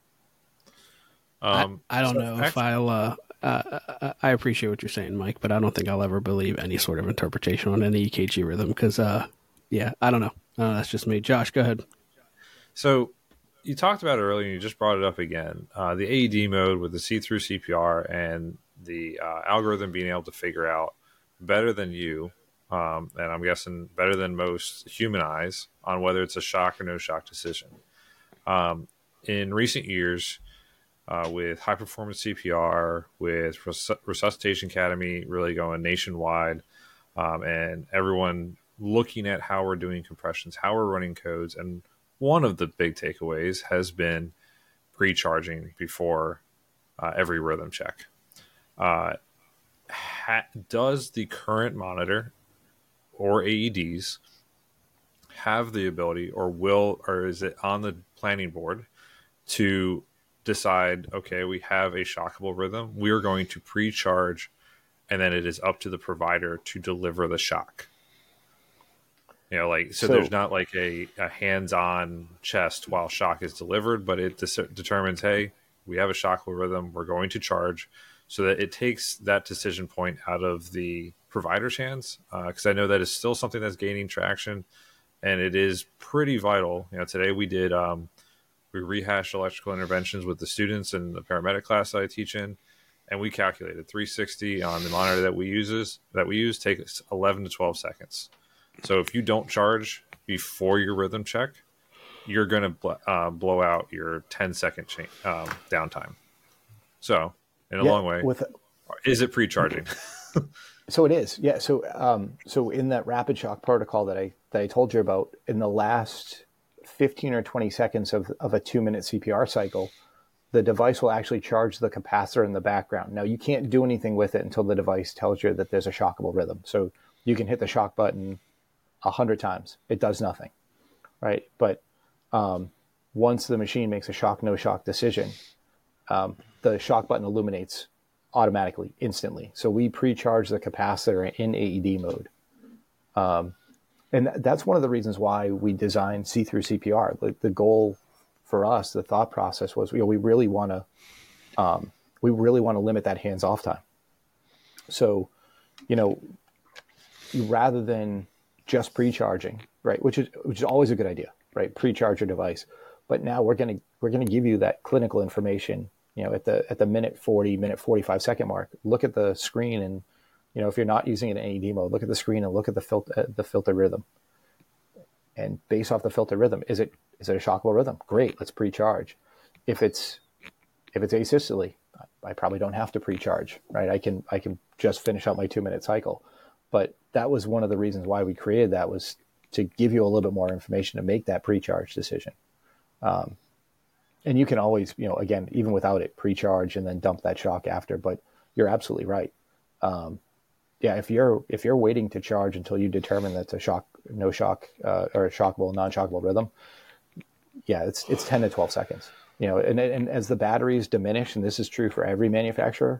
Speaker 3: I don't know if I'll. I appreciate what you're saying, Mike, but I don't think I'll ever believe any sort of interpretation on any EKG rhythm because, I don't know. That's just me. Josh, go ahead.
Speaker 1: So you talked about it earlier, and you just brought it up again. The AED mode with the see-through CPR and the algorithm being able to figure out better than you, and I'm guessing better than most human eyes, on whether it's a shock or no shock decision. In recent years, with high performance CPR, with Resuscitation Academy really going nationwide, and everyone looking at how we're doing compressions, how we're running codes. And one of the big takeaways has been pre-charging before every rhythm check. Does the current monitor or AEDs have the ability or is it on the planning board to decide, okay, we have a shockable rhythm, we are going to pre-charge, and then it is up to the provider to deliver the shock? So there's not like a hands-on chest while shock is delivered, but it determines, hey, we have a shockable rhythm, we're going to charge, so that it takes that decision point out of the provider's hands. Because I know that is still something that's gaining traction, and it is pretty vital. Today we did, we rehashed electrical interventions with the students in the paramedic class that I teach in, and we calculated 360 on the monitor that we use takes 11 to 12 seconds. So if you don't charge before your rhythm check, you're going to blow out your 10-second downtime. So in a long way, is it pre-charging?
Speaker 4: So it is. Yeah. So in that rapid shock protocol that I told you about, in the last 15 or 20 seconds of a 2-minute CPR cycle, the device will actually charge the capacitor in the background. Now, you can't do anything with it until the device tells you that there's a shockable rhythm. So you can hit the shock button 100 times. It does nothing, right? But once the machine makes a shock, no shock decision, the shock button illuminates automatically, instantly. So we pre-charge the capacitor in AED mode. And that's one of the reasons why we designed see-through CPR. The goal for us, the thought process was, we really want to limit that hands-off time. So, rather than just pre-charging, right, which is always a good idea, right? Pre-charge your device, but now we're gonna give you that clinical information, at the minute 40, minute 45 second mark. Look at the screen, and if you're not using it in AED mode, look at the screen and look at the filter rhythm. And based off the filter rhythm, is it a shockable rhythm? Great, let's pre-charge. If it's asystole, I probably don't have to pre-charge, right? I can just finish out my 2-minute cycle. But that was one of the reasons why we created that, was to give you a little bit more information to make that pre-charge decision. And you can always, again, even without it, pre-charge and then dump that shock after. But you're absolutely right. If you're waiting to charge until you determine that's a shock, no shock, or a shockable, non-shockable rhythm, it's 10 to 12 seconds. And as the batteries diminish, and this is true for every manufacturer,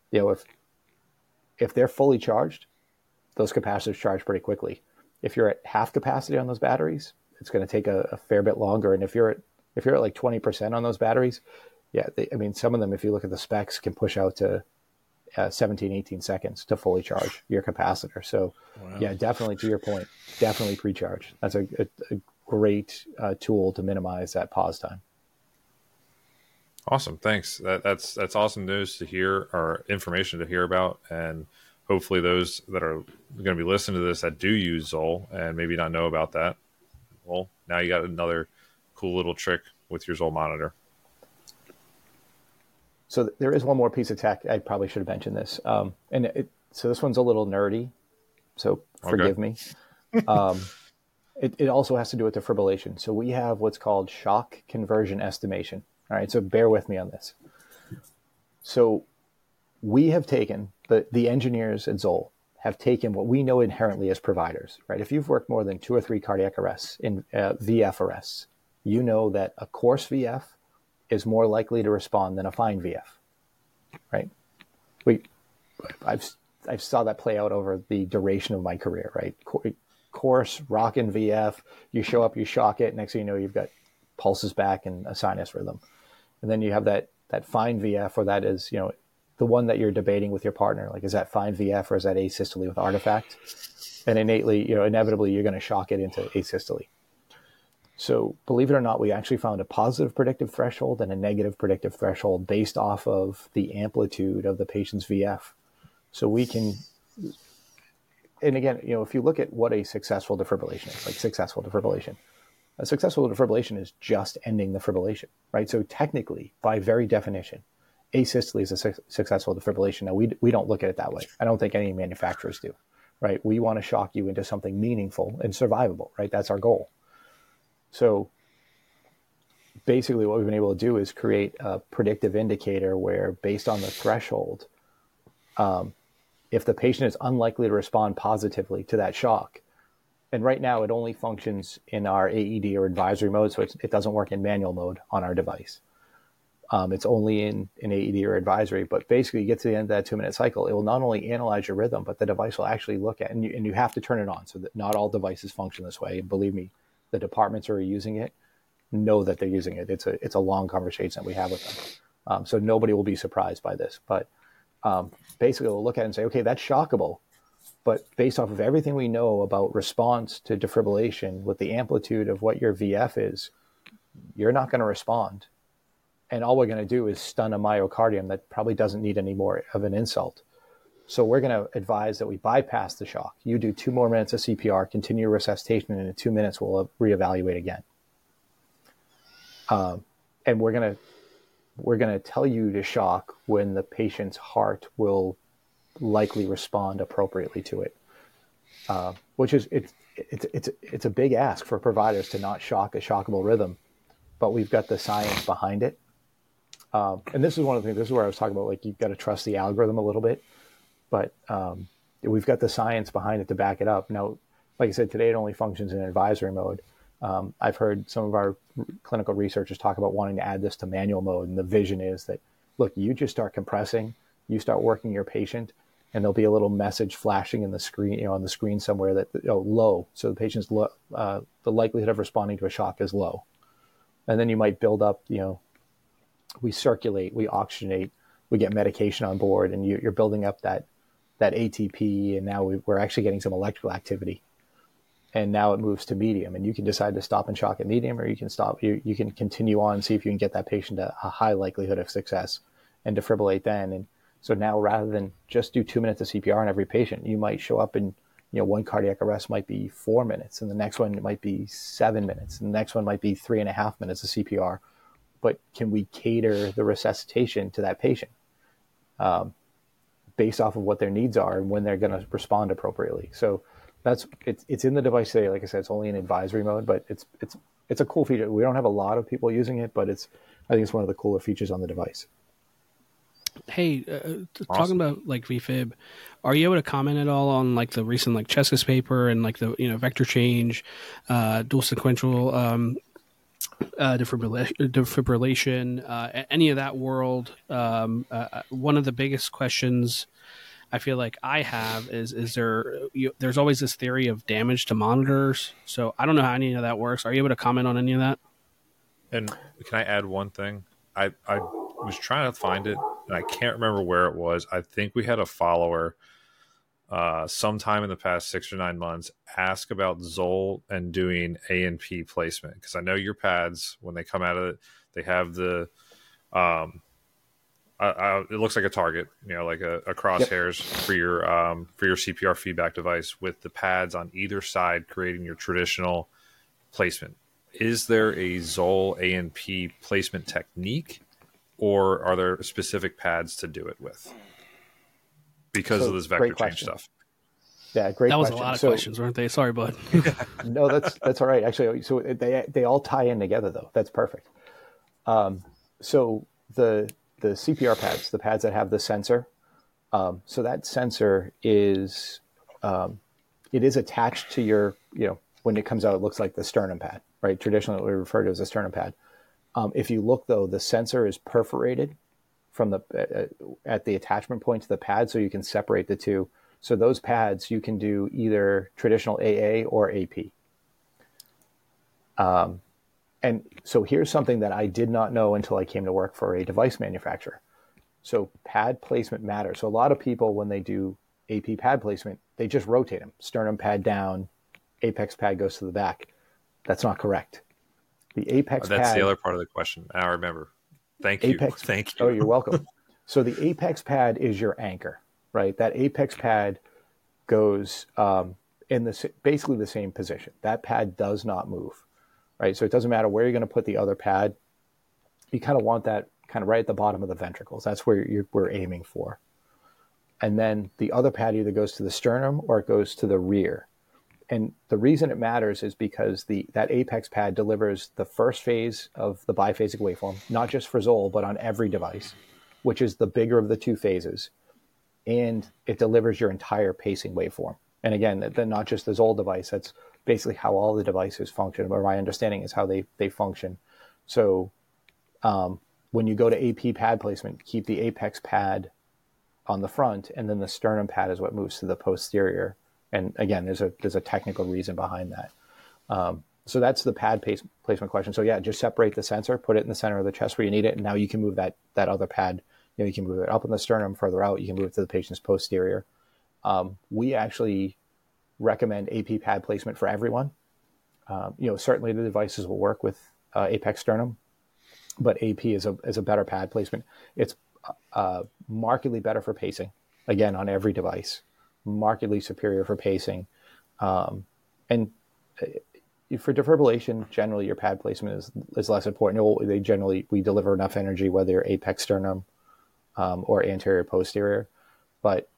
Speaker 4: if they're fully charged, those capacitors charge pretty quickly. If you're at half capacity on those batteries, it's going to take a fair bit longer. And if you're at like 20% on those batteries, some of them, if you look at the specs, can push out to 17, 18 seconds to fully charge your capacitor. So, wow. Definitely, to your point, definitely pre-charge. That's a great tool to minimize that pause time.
Speaker 1: Awesome, thanks. That's awesome news to hear, or information to hear about, and hopefully those that are going to be listening to this that do use Zoll and maybe not know about that, well, now you got another cool little trick with your Zoll monitor.
Speaker 4: So there is one more piece of tech. I probably should have mentioned this. So this one's a little nerdy, so forgive me. It also has to do with defibrillation. So we have what's called shock conversion estimation. All right, so bear with me on this. So we have taken, the engineers at Zoll have taken what we know inherently as providers, right? If you've worked more than 2 or 3 cardiac arrests in VF arrests, you know that a coarse VF is more likely to respond than a fine VF, right? I've saw that play out over the duration of my career, right? Coarse, rockin' VF, you show up, you shock it, next thing you know, you've got pulses back and a sinus rhythm. And then you have that fine VF, or that is, the one that you're debating with your partner, like, is that fine VF or is that asystole with artifact? And innately, inevitably, you're going to shock it into asystole. So believe it or not, we actually found a positive predictive threshold and a negative predictive threshold based off of the amplitude of the patient's VF. So we can, and again, if you look at what a successful defibrillation is, like successful defibrillation, a successful defibrillation is just ending the fibrillation, right? So technically, by very definition, asystole is a successful defibrillation. Now, we don't look at it that way. I don't think any manufacturers do, right? We want to shock you into something meaningful and survivable, right? That's our goal. So basically what we've been able to do is create a predictive indicator where, based on the threshold, if the patient is unlikely to respond positively to that shock, and right now it only functions in our AED or advisory mode, so it doesn't work in manual mode on our device. It's only in AED or advisory, but basically you get to the end of that 2-minute cycle, it will not only analyze your rhythm, but the device will actually look at, and you have to turn it on, so that not all devices function this way. And believe me, the departments who are using it know that they're using it. It's a long conversation that we have with them. So nobody will be surprised by this, but basically we'll look at it and say, okay, that's shockable, but based off of everything we know about response to defibrillation with the amplitude of what your VF is, you're not going to respond. And all we're going to do is stun a myocardium that probably doesn't need any more of an insult. So we're going to advise that we bypass the shock. You do 2 more minutes of CPR, continue resuscitation, and in 2 minutes we'll reevaluate again. And we're going to tell you to shock when the patient's heart will likely respond appropriately to it, which is it's a big ask for providers to not shock a shockable rhythm, but we've got the science behind it. And this is one of the things. This is where I was talking about, like, you've got to trust the algorithm a little bit, but we've got the science behind it to back it up. Now, like I said, today it only functions in advisory mode. I've heard some of our clinical researchers talk about wanting to add this to manual mode, and the vision is that, look, you just start compressing, you start working your patient, and there'll be a little message flashing in the screen, on the screen somewhere that low. So the patient's low, the likelihood of responding to a shock is low, and then you might build up. We circulate, we oxygenate, we get medication on board, and you're building up that ATP, and now we're actually getting some electrical activity. And now it moves to medium, and you can decide to stop and shock at medium, or you can stop. You can continue on and see if you can get that patient a high likelihood of success and defibrillate then. And so now, rather than just do 2 minutes of CPR on every patient, you might show up and, one cardiac arrest might be 4 minutes, and the next one might be 7 minutes, and the next one might be 3.5 minutes of CPR. But can we cater the resuscitation to that patient based off of what their needs are and when they're going to respond appropriately? So it's in the device today. Like I said, it's only in advisory mode, but it's a cool feature. We don't have a lot of people using it, but I think it's one of the cooler features on the device.
Speaker 3: Hey, talking about like VFib, are you able to comment at all on like the recent like Cheskis paper and like the vector change, dual sequential defibrillation, any of that world? One of the biggest questions I feel like I have is there's always this theory of damage to monitors. So I don't know how any of that works. Are you able to comment on any of that?
Speaker 1: And can I add one thing? I was trying to find it, and I can't remember where it was. I think we had a follower sometime in the past 6 or 9 months ask about Zoll and doing A&P placement, because I know your pads, when they come out of it, they have the it looks like a target, like a crosshairs for your CPR feedback device, with the pads on either side creating your traditional placement. Is there a Zoll A&P placement technique, or are there specific pads to do it with? Because of this vector change stuff.
Speaker 4: Yeah, great question.
Speaker 3: That was a lot of questions, weren't they? Sorry, bud.
Speaker 4: No, that's all right. Actually, so they all tie in together, though. That's perfect. So the CPR pads, the pads that have the sensor, so that sensor is it is attached to your, when it comes out, it looks like the sternum pad, right? Traditionally, we refer to as a sternum pad. If you look, though, the sensor is perforated from at the attachment point to the pad, so you can separate the two. So those pads, you can do either traditional AA or AP. And so here's something that I did not know until I came to work for a device manufacturer. So pad placement matters. So a lot of people, when they do AP pad placement, they just rotate them. Sternum pad down, apex pad goes to the back. That's not correct. The apex
Speaker 1: That's
Speaker 4: pad...
Speaker 1: the other part of the question. I remember. Thank you. Thank you.
Speaker 4: Oh, you're welcome. So the apex pad is your anchor, right? That apex pad goes in basically the same position. That pad does not move, right? So it doesn't matter where you're going to put the other pad. You kind of want that kind of right at the bottom of the ventricles. That's where we're aiming for. And then the other pad either goes to the sternum or it goes to the rear. And the reason it matters is because that apex pad delivers the first phase of the biphasic waveform, not just for Zoll, but on every device, which is the bigger of the two phases. And it delivers your entire pacing waveform. And again, then not just the Zoll device, that's basically how all the devices function, or my understanding is how they function. So when you go to AP pad placement, keep the apex pad on the front, and then the sternum pad is what moves to the posterior. And again, there's a technical reason behind that. So that's the pad placement question. So yeah, just separate the sensor, put it in the center of the chest where you need it, and now you can move that other pad. You can move it up in the sternum, further out. You can move it to the patient's posterior. We actually recommend AP pad placement for everyone. Certainly the devices will work with apex sternum, but AP is a better pad placement. It's markedly better for pacing. Again, on every device. Markedly superior for pacing. And for defibrillation, generally your pad placement is less important. We deliver enough energy, whether you're apex sternum or anterior posterior. But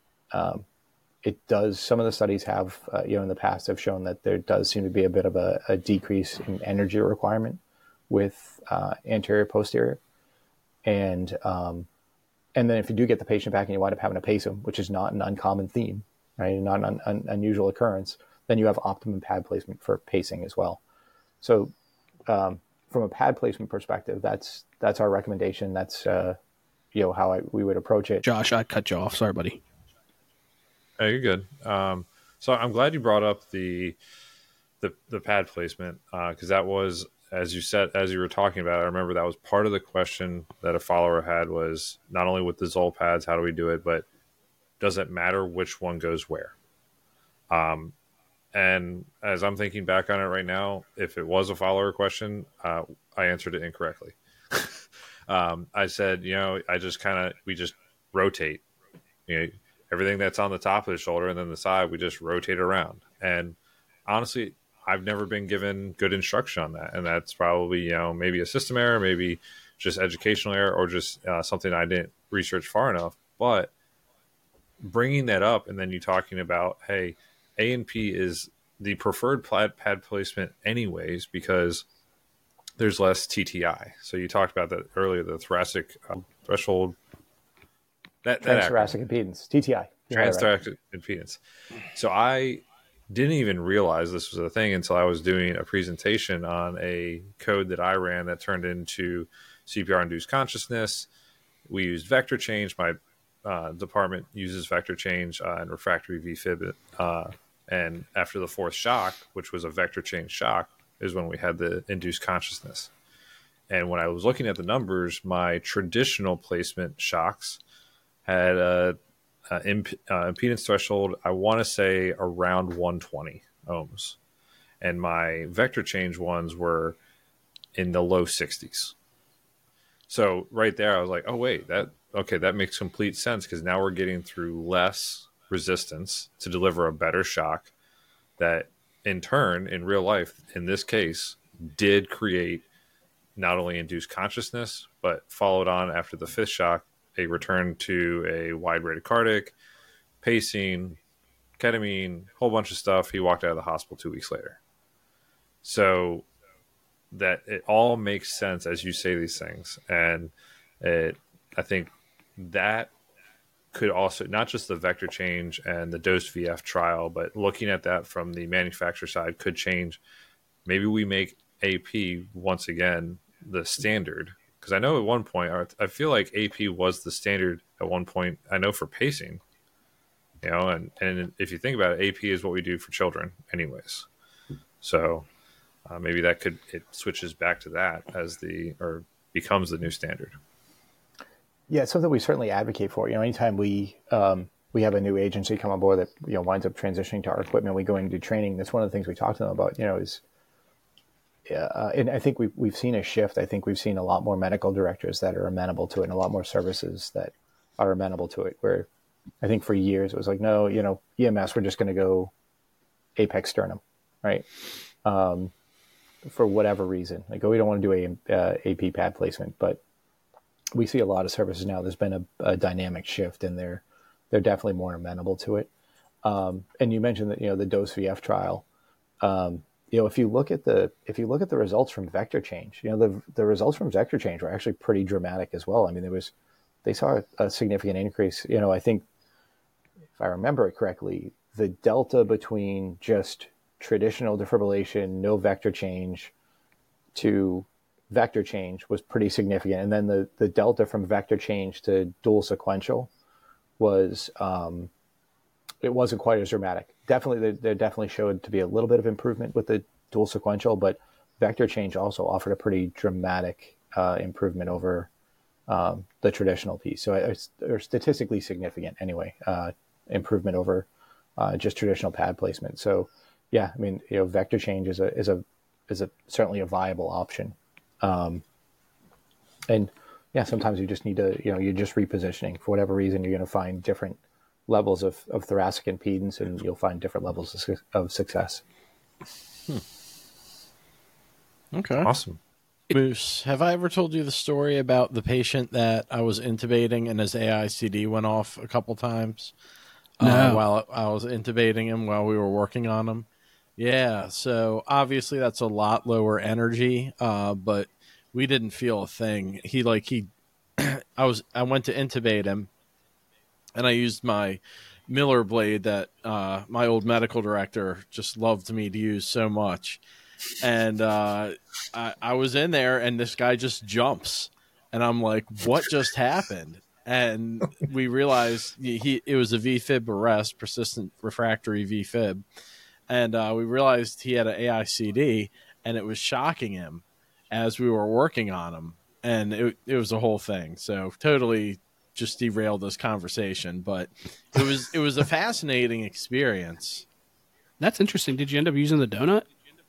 Speaker 4: it does, some of the studies have, in the past have shown that there does seem to be a bit of a decrease in energy requirement with anterior posterior. And then if you do get the patient back and you wind up having to pace them, which is not an uncommon theme, right, not an unusual occurrence, then you have optimum pad placement for pacing as well. So from a pad placement perspective, that's our recommendation. That's how we would approach it.
Speaker 3: Josh, I cut you off. Sorry, buddy.
Speaker 1: Hey, you're good. So I'm glad you brought up the pad placement because that was, as you said, as you were talking about it, I remember that was part of the question that a follower had was not only with the Zoll pads, how do we do it, but does it matter which one goes where? And as I'm thinking back on it right now, if it was a follower question, I answered it incorrectly. I said, we just rotate, everything that's on the top of the shoulder and then the side, we just rotate around. And honestly, I've never been given good instruction on that. And that's probably, maybe a system error, maybe just educational error, or just something I didn't research far enough. But bringing that up and then you talking about, hey, A&P is the preferred pad placement anyways because there's less TTI. So you talked about that earlier, the thoracic threshold.
Speaker 4: Transthoracic impedance, TTI.
Speaker 1: Transthoracic impedance. So I didn't even realize this was a thing until I was doing a presentation on a code that I ran that turned into CPR-induced consciousness. We used vector change. My department uses vector change and refractory VFib. And after the fourth shock, which was a vector change shock, is when we had the induced consciousness. And when I was looking at the numbers, my traditional placement shocks had a impedance threshold, I want to say around 120 ohms. And my vector change ones were in the low 60s. So right there, I was like, oh, wait, that makes complete sense because now we're getting through less resistance to deliver a better shock that in turn, in real life, in this case, did create not only induced consciousness, but followed on after the fifth shock, a return to a wide bradycardic, pacing, ketamine, whole bunch of stuff. He walked out of the hospital 2 weeks later. So that it all makes sense as you say these things. And I think that could also, not just the vector change and the dose VF trial, but looking at that from the manufacturer side could change. Maybe we make AP once again the standard, because I know at one point, I feel like AP was the standard at one point. I know for pacing, and if you think about it, AP is what we do for children, anyways. So maybe it switches back to that or becomes the new standard.
Speaker 4: Yeah, it's something we certainly advocate for. Anytime we have a new agency come on board that winds up transitioning to our equipment, we go in and do training. That's one of the things we talk to them about. And I think we've seen a shift. I think we've seen a lot more medical directors that are amenable to it, and a lot more services that are amenable to it. Where I think for years it was like, no, EMS, we're just going to go apex sternum, right? For whatever reason, like, we don't want to do AP pad placement, but we see a lot of services now. There's been a dynamic shift, and they're definitely more amenable to it. And you mentioned that the dose VF trial. If you look at the results from vector change, the results from vector change were actually pretty dramatic as well. I mean, they saw a significant increase. I think, if I remember it correctly, the delta between just traditional defibrillation, no vector change, to vector change was pretty significant. And then the delta from vector change to dual sequential was, it wasn't quite as dramatic. Definitely, there definitely showed to be a little bit of improvement with the dual sequential, but vector change also offered a pretty dramatic improvement over the traditional piece. So or statistically significant anyway, improvement over just traditional pad placement. So yeah, I mean, vector change is certainly a viable option. And yeah, sometimes you just need to, you're just repositioning. For whatever reason, you're going to find different levels of thoracic impedance, and you'll find different levels of success.
Speaker 5: Okay.
Speaker 1: Awesome.
Speaker 5: Moose, have I ever told you the story about the patient that I was intubating and his AICD went off a couple times?
Speaker 3: No.
Speaker 5: While I was intubating him while we were working on him? Yeah, so obviously that's a lot lower energy, but we didn't feel a thing. I went to intubate him, and I used my Miller blade that my old medical director just loved me to use so much. And I was in there, and this guy just jumps, and I'm like, what just happened? And we realized it was a VFib arrest, persistent refractory VFib. And we realized he had an AICD, and it was shocking him as we were working on him. And it was a whole thing. So totally just derailed this conversation. But it was a fascinating experience.
Speaker 3: That's interesting. Did you end up using the donut?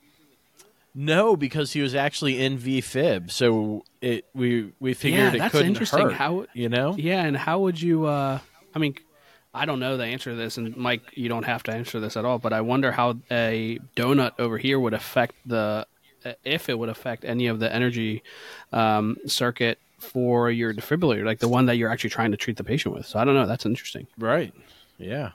Speaker 5: No, because he was actually in VFib. So we figured it couldn't
Speaker 3: interesting.
Speaker 5: hurt.
Speaker 3: How, Yeah, and how would you... I don't know the answer to this, and Mike, you don't have to answer this at all, but I wonder how a donut over here would affect if it would affect any of the energy circuit for your defibrillator, like the one that you're actually trying to treat the patient with. So I don't know. That's interesting.
Speaker 5: Right. Yeah.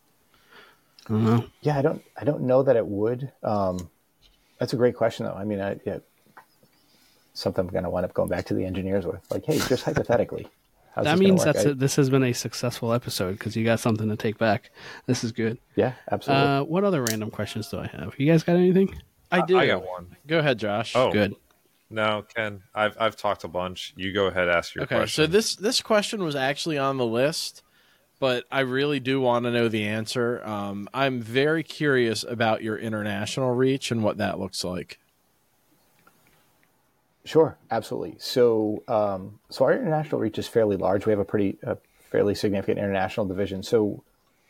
Speaker 3: I don't know.
Speaker 4: Yeah, I don't know that it would. That's a great question, though. I mean, something I'm going to wind up going back to the engineers with. Like, hey, just hypothetically.
Speaker 3: That means this has been a successful episode because you got something to take back. This is good.
Speaker 4: Yeah, absolutely.
Speaker 3: What other random questions do I have? You guys got anything?
Speaker 5: I do.
Speaker 1: I got one.
Speaker 5: Go ahead, Josh.
Speaker 1: Oh,
Speaker 3: good.
Speaker 1: No, Ken, I've talked a bunch. You go ahead, ask your question.
Speaker 5: Okay, so this question was actually on the list, but I really do want to know the answer. I'm very curious about your international reach and what that looks like.
Speaker 4: Sure, absolutely. So, our international reach is fairly large. We have a fairly significant international division. So,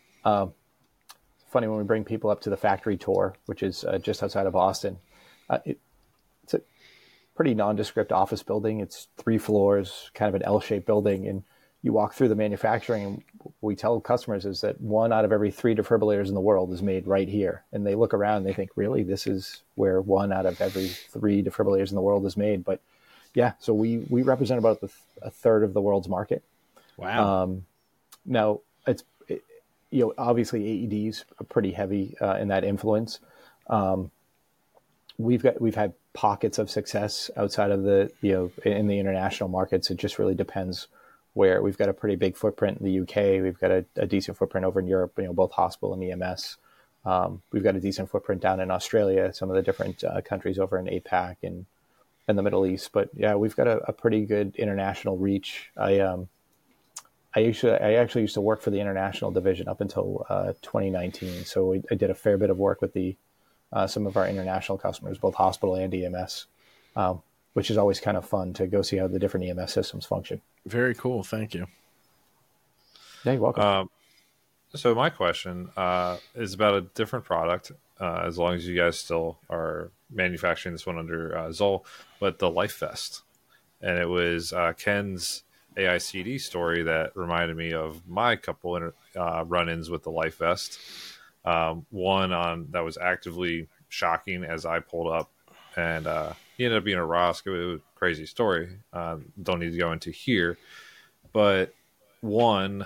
Speaker 4: funny when we bring people up to the factory tour, which is just outside of Austin. It's a pretty nondescript office building. It's 3 floors, kind of an L-shaped building, and you walk through the manufacturing, and what we tell customers is that 1 out of every 3 defibrillators in the world is made right here. And they look around and they think, really, this is where 1 out of every 3 defibrillators in the world is made. But yeah, so we represent about a third of the world's market.
Speaker 5: Wow.
Speaker 4: Now obviously AEDs are pretty heavy in that influence. We've had pockets of success outside of in the international markets. It just really depends where we've got a pretty big footprint in the UK. We've got a decent footprint over in Europe, both hospital and EMS. We've got a decent footprint down in Australia, some of the different countries over in APAC and the Middle East. But yeah, we've got a pretty good international reach. I actually used to work for the international division up until 2019. So I did a fair bit of work with some of our international customers, both hospital and EMS, which is always kind of fun to go see how the different EMS systems function.
Speaker 5: Very cool. Thank you.
Speaker 4: Yeah, you're welcome.
Speaker 1: So my question is about a different product, as long as you guys still are manufacturing this one under Zoll, but the Life Vest. And it was Ken's AICD story that reminded me of my couple run-ins with the Life Vest. One that was actively shocking as I pulled up, and he ended up being a ROSC. It was a crazy story. Don't need to go into here. But one,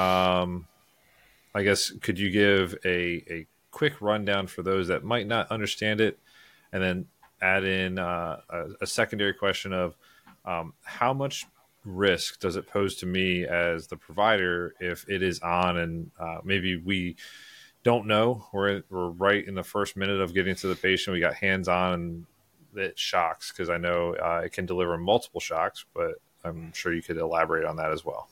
Speaker 1: I guess, could you give a quick rundown for those that might not understand it, and then add in a secondary question of how much risk does it pose to me as the provider if it is on and maybe we don't know, we're right in the first minute of getting to the patient, we got hands on and it shocks, because I know it can deliver multiple shocks, but I'm sure you could elaborate on that as well.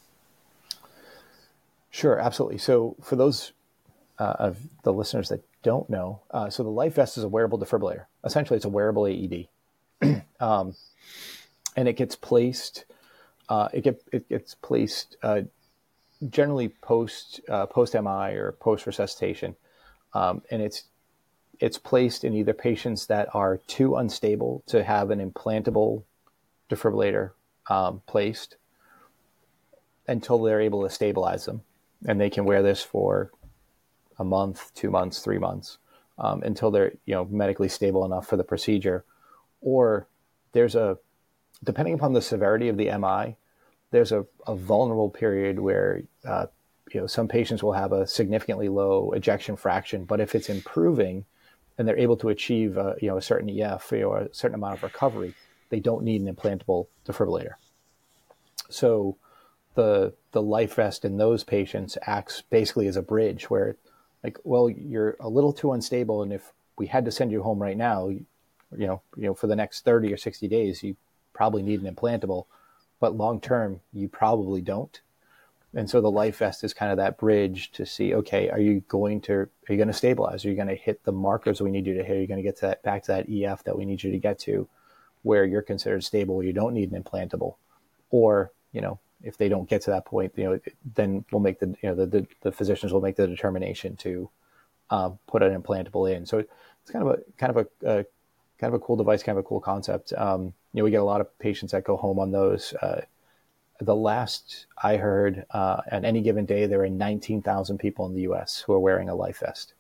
Speaker 4: Sure, absolutely. So for those of the listeners that don't know, so the Life Vest is a wearable defibrillator. Essentially, it's a wearable AED, and it gets placed. It gets placed generally post MI or post resuscitation, and it's placed in either patients that are too unstable to have an implantable defibrillator placed until they're able to stabilize them. And they can wear this for a month, 2 months, 3 months, until they're medically stable enough for the procedure. Or depending upon the severity of the MI, there's a vulnerable period where some patients will have a significantly low ejection fraction, but if it's improving and they're able to achieve a certain EF or a certain amount of recovery, they don't need an implantable defibrillator. So the Life Vest in those patients acts basically as a bridge where, you're a little too unstable, and if we had to send you home right now, for the next 30 or 60 days, you probably need an implantable, but long term, you probably don't. And so the Life Vest is kind of that bridge to see, okay, are you going to stabilize? Are you going to hit the markers we need you to hit? Are you going to get back to that EF that we need you to get to, where you're considered stable, where you don't need an implantable? Or, if they don't get to that point, then we'll make the physicians will make the determination to put an implantable in. So it's kind of a cool device, kind of a cool concept. We get a lot of patients that go home on those. The last I heard, on any given day, there are 19,000 people in the U.S. who are wearing a Life Vest.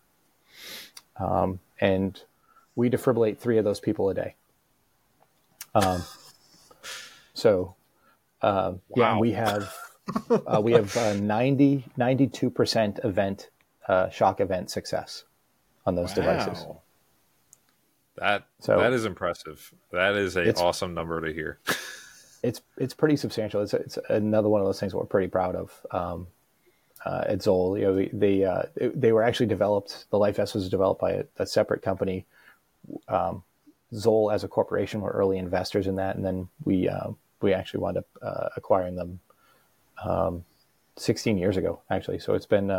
Speaker 4: And we defibrillate 3 of those people a day.
Speaker 1: Wow.
Speaker 4: Yeah, we have 92% shock event success on those devices.
Speaker 1: That is impressive. That is an awesome number to hear.
Speaker 4: It's pretty substantial. It's another one of those things we're pretty proud of. At Zoll, they were actually developed. The Life Vest was developed by a separate company. Zoll as a corporation were early investors in that, and then we actually wound up acquiring them 16 years ago, actually. So it's been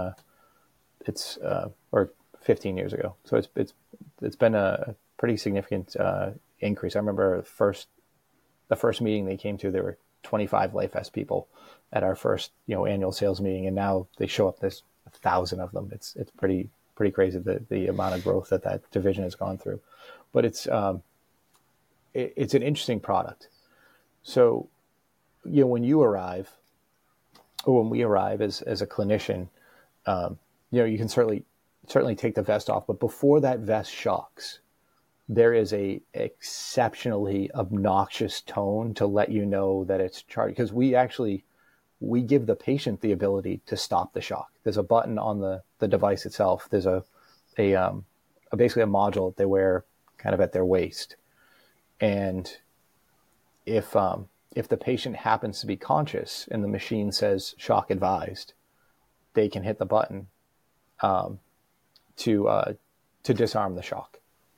Speaker 4: or 15 years ago. So it's been a pretty significant increase. I remember the first meeting they came to, there were 25 Life Vest people at our first annual sales meeting, and now they show up. There's 1,000 of them. It's pretty crazy the amount of growth that division has gone through. But it's an interesting product. So, when you arrive, or when we arrive as a clinician, you can certainly take the vest off. But before that vest shocks, there is a exceptionally obnoxious tone to let you know that it's charged. Because we give the patient the ability to stop the shock. There's a button on the device itself. There's basically a module that they wear kind of at their waist. And if if the patient happens to be conscious and the machine says shock advised, they can hit the button to disarm the shock.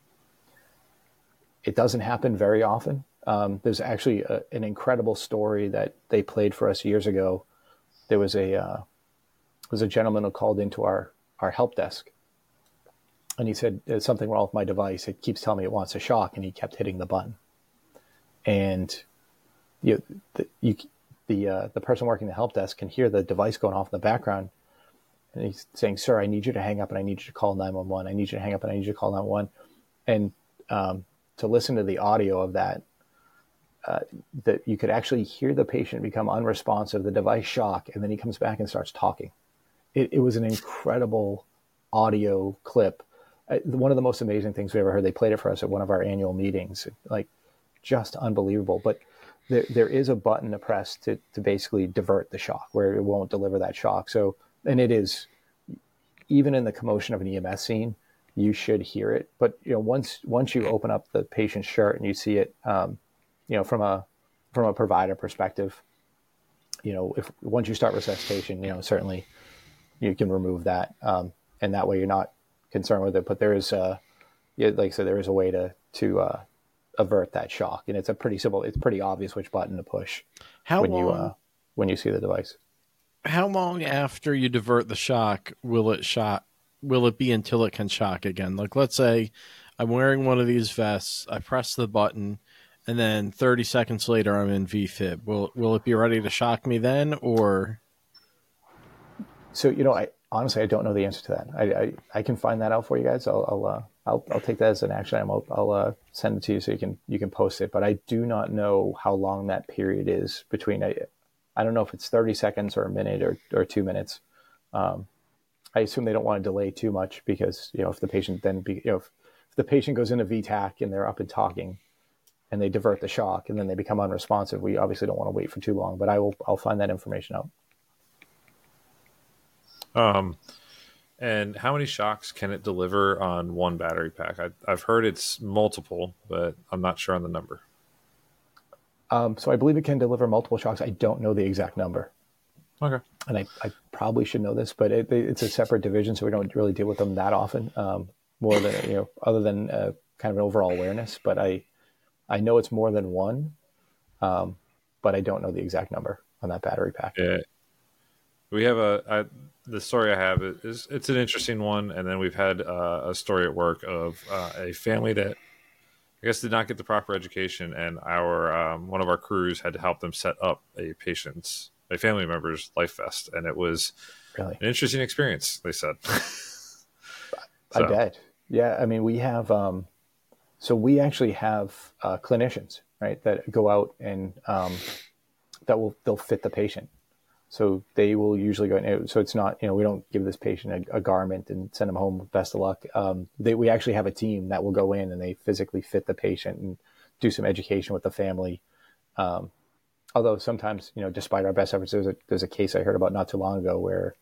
Speaker 4: It doesn't happen very often. There's actually an incredible story that they played for us years ago. There was a gentleman who called into our help desk, and he said, "There's something wrong with my device. It keeps telling me it wants a shock," and he kept hitting the button. And the person working the help desk can hear the device going off in the background, and he's saying, "Sir, I need you to hang up, and I need you to call 911. I need you to hang up, and I need you to call 911." And to listen to the audio of that, that you could actually hear the patient become unresponsive, the device shock, and then he comes back and starts talking. It was an incredible audio clip. One of the most amazing things we ever heard. They played it for us at one of our annual meetings. Like, just unbelievable. But there is a button to press to basically divert the shock, where it won't deliver that shock. So, and it is, even in the commotion of an EMS scene, you should hear it. But once you open up the patient's shirt and you see it, from a provider perspective, if once you start resuscitation, certainly you can remove that, and that way you're not concerned with it. But there is, like I said, there is a way to avert that shock, and it's pretty simple. It's pretty obvious which button to push when you see the device.
Speaker 5: How long after you divert the shock will it be until it can shock again? Like, let's say I'm wearing one of these vests, I press the button, and then 30 seconds later I'm in VFib. Will it be ready to shock me then, or?
Speaker 4: So, I honestly don't know the answer to that. I can find that out for you guys. I'll take that as an action item. I'll send it to you so you can post it. But I do not know how long that period is between. I don't know if it's 30 seconds or a minute or 2 minutes. I assume they don't want to delay too much, because if the patient if the patient goes into VTAC and they're up and talking, and they divert the shock and then they become unresponsive, we obviously don't want to wait for too long. But I'll find that information out.
Speaker 1: And how many shocks can it deliver on one battery pack? I've heard it's multiple, but I'm not sure on the number.
Speaker 4: So I believe it can deliver multiple shocks. I don't know the exact number.
Speaker 1: Okay.
Speaker 4: And I probably should know this, but it's a separate division, so we don't really deal with them that often. More than other than kind of an overall awareness. But I know it's more than one, but I don't know the exact number on that battery pack.
Speaker 1: Yeah. We have the story I have is it's an interesting one, and then we've had a story at work of a family that I guess did not get the proper education, and our one of our crews had to help them set up a family member's life vest, and it was
Speaker 4: really
Speaker 1: an interesting experience, they said.
Speaker 4: I bet. Yeah, I mean, we have so we actually have clinicians, right, that go out and they'll fit the patient. So they will usually go. So it's not, we don't give this patient a garment and send them home with best of luck. We actually have a team that will go in and they physically fit the patient and do some education with the family. Although sometimes, despite our best efforts, there's a case I heard about not too long ago where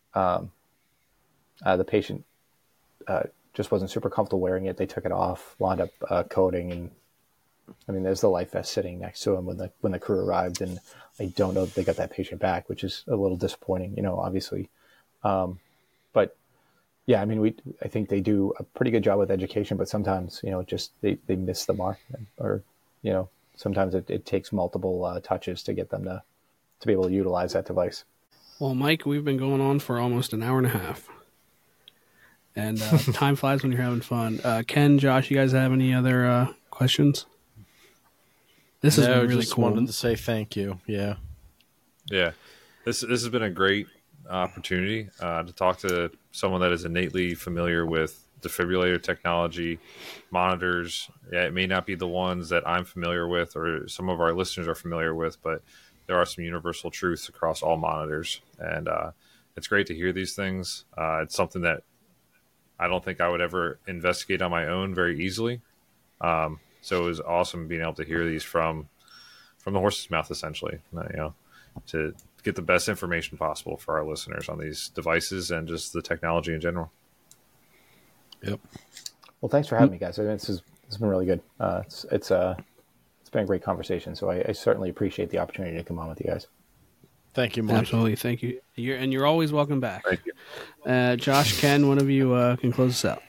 Speaker 4: the patient just wasn't super comfortable wearing it. They took it off, wound up coding, and I mean, there's the life vest sitting next to him when the crew arrived, and I don't know if they got that patient back, which is a little disappointing, obviously. But yeah, I mean, I think they do a pretty good job with education, but sometimes, just they miss the mark, or, sometimes it takes multiple touches to get them to be able to utilize that device.
Speaker 3: Well, Mike, we've been going on for almost an hour and a half. And time flies when you're having fun. Ken, Josh, you guys have any other questions? This is really
Speaker 5: just
Speaker 3: cool.
Speaker 5: Wanted to say thank you. Yeah.
Speaker 1: This has been a great opportunity to talk to someone that is innately familiar with defibrillator technology, monitors. Yeah, it may not be the ones that I'm familiar with or some of our listeners are familiar with, but there are some universal truths across all monitors, and it's great to hear these things. It's something that I don't think I would ever investigate on my own very easily. So it was awesome being able to hear these from the horse's mouth, essentially, to get the best information possible for our listeners on these devices and just the technology in general.
Speaker 5: Yep.
Speaker 4: Well, thanks for having me, guys. I mean, this has been really good. It's it's been a great conversation. So I certainly appreciate the opportunity to come on with you guys.
Speaker 5: Thank you, Mike.
Speaker 3: Absolutely, thank you. You're always welcome back.
Speaker 1: Thank you.
Speaker 3: Josh, Ken, one of you can close us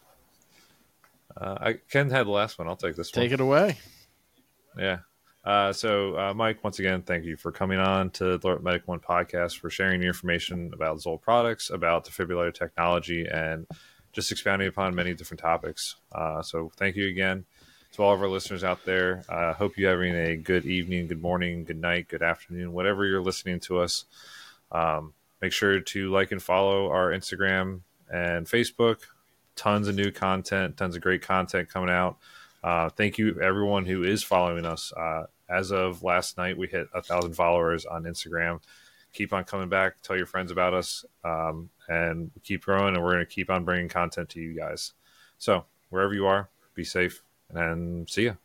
Speaker 3: out.
Speaker 1: Ken had the last one. I'll take this one.
Speaker 5: Take it away.
Speaker 1: Yeah. So, Mike, once again, thank you for coming on to the Alert Medic One podcast, for sharing your information about Zoll products, about defibrillator technology, and just expounding upon many different topics. So thank you again to all of our listeners out there. Hope you're having a good evening, good morning, good night, good afternoon, whatever you're listening to us. Make sure to like and follow our Instagram and Facebook. Tons of new content, tons of great content coming out. Thank you, everyone who is following us. As of last night, we hit 1,000 followers on Instagram. Keep on coming back. Tell your friends about us, and keep growing. And we're going to keep on bringing content to you guys. So wherever you are, be safe and see ya.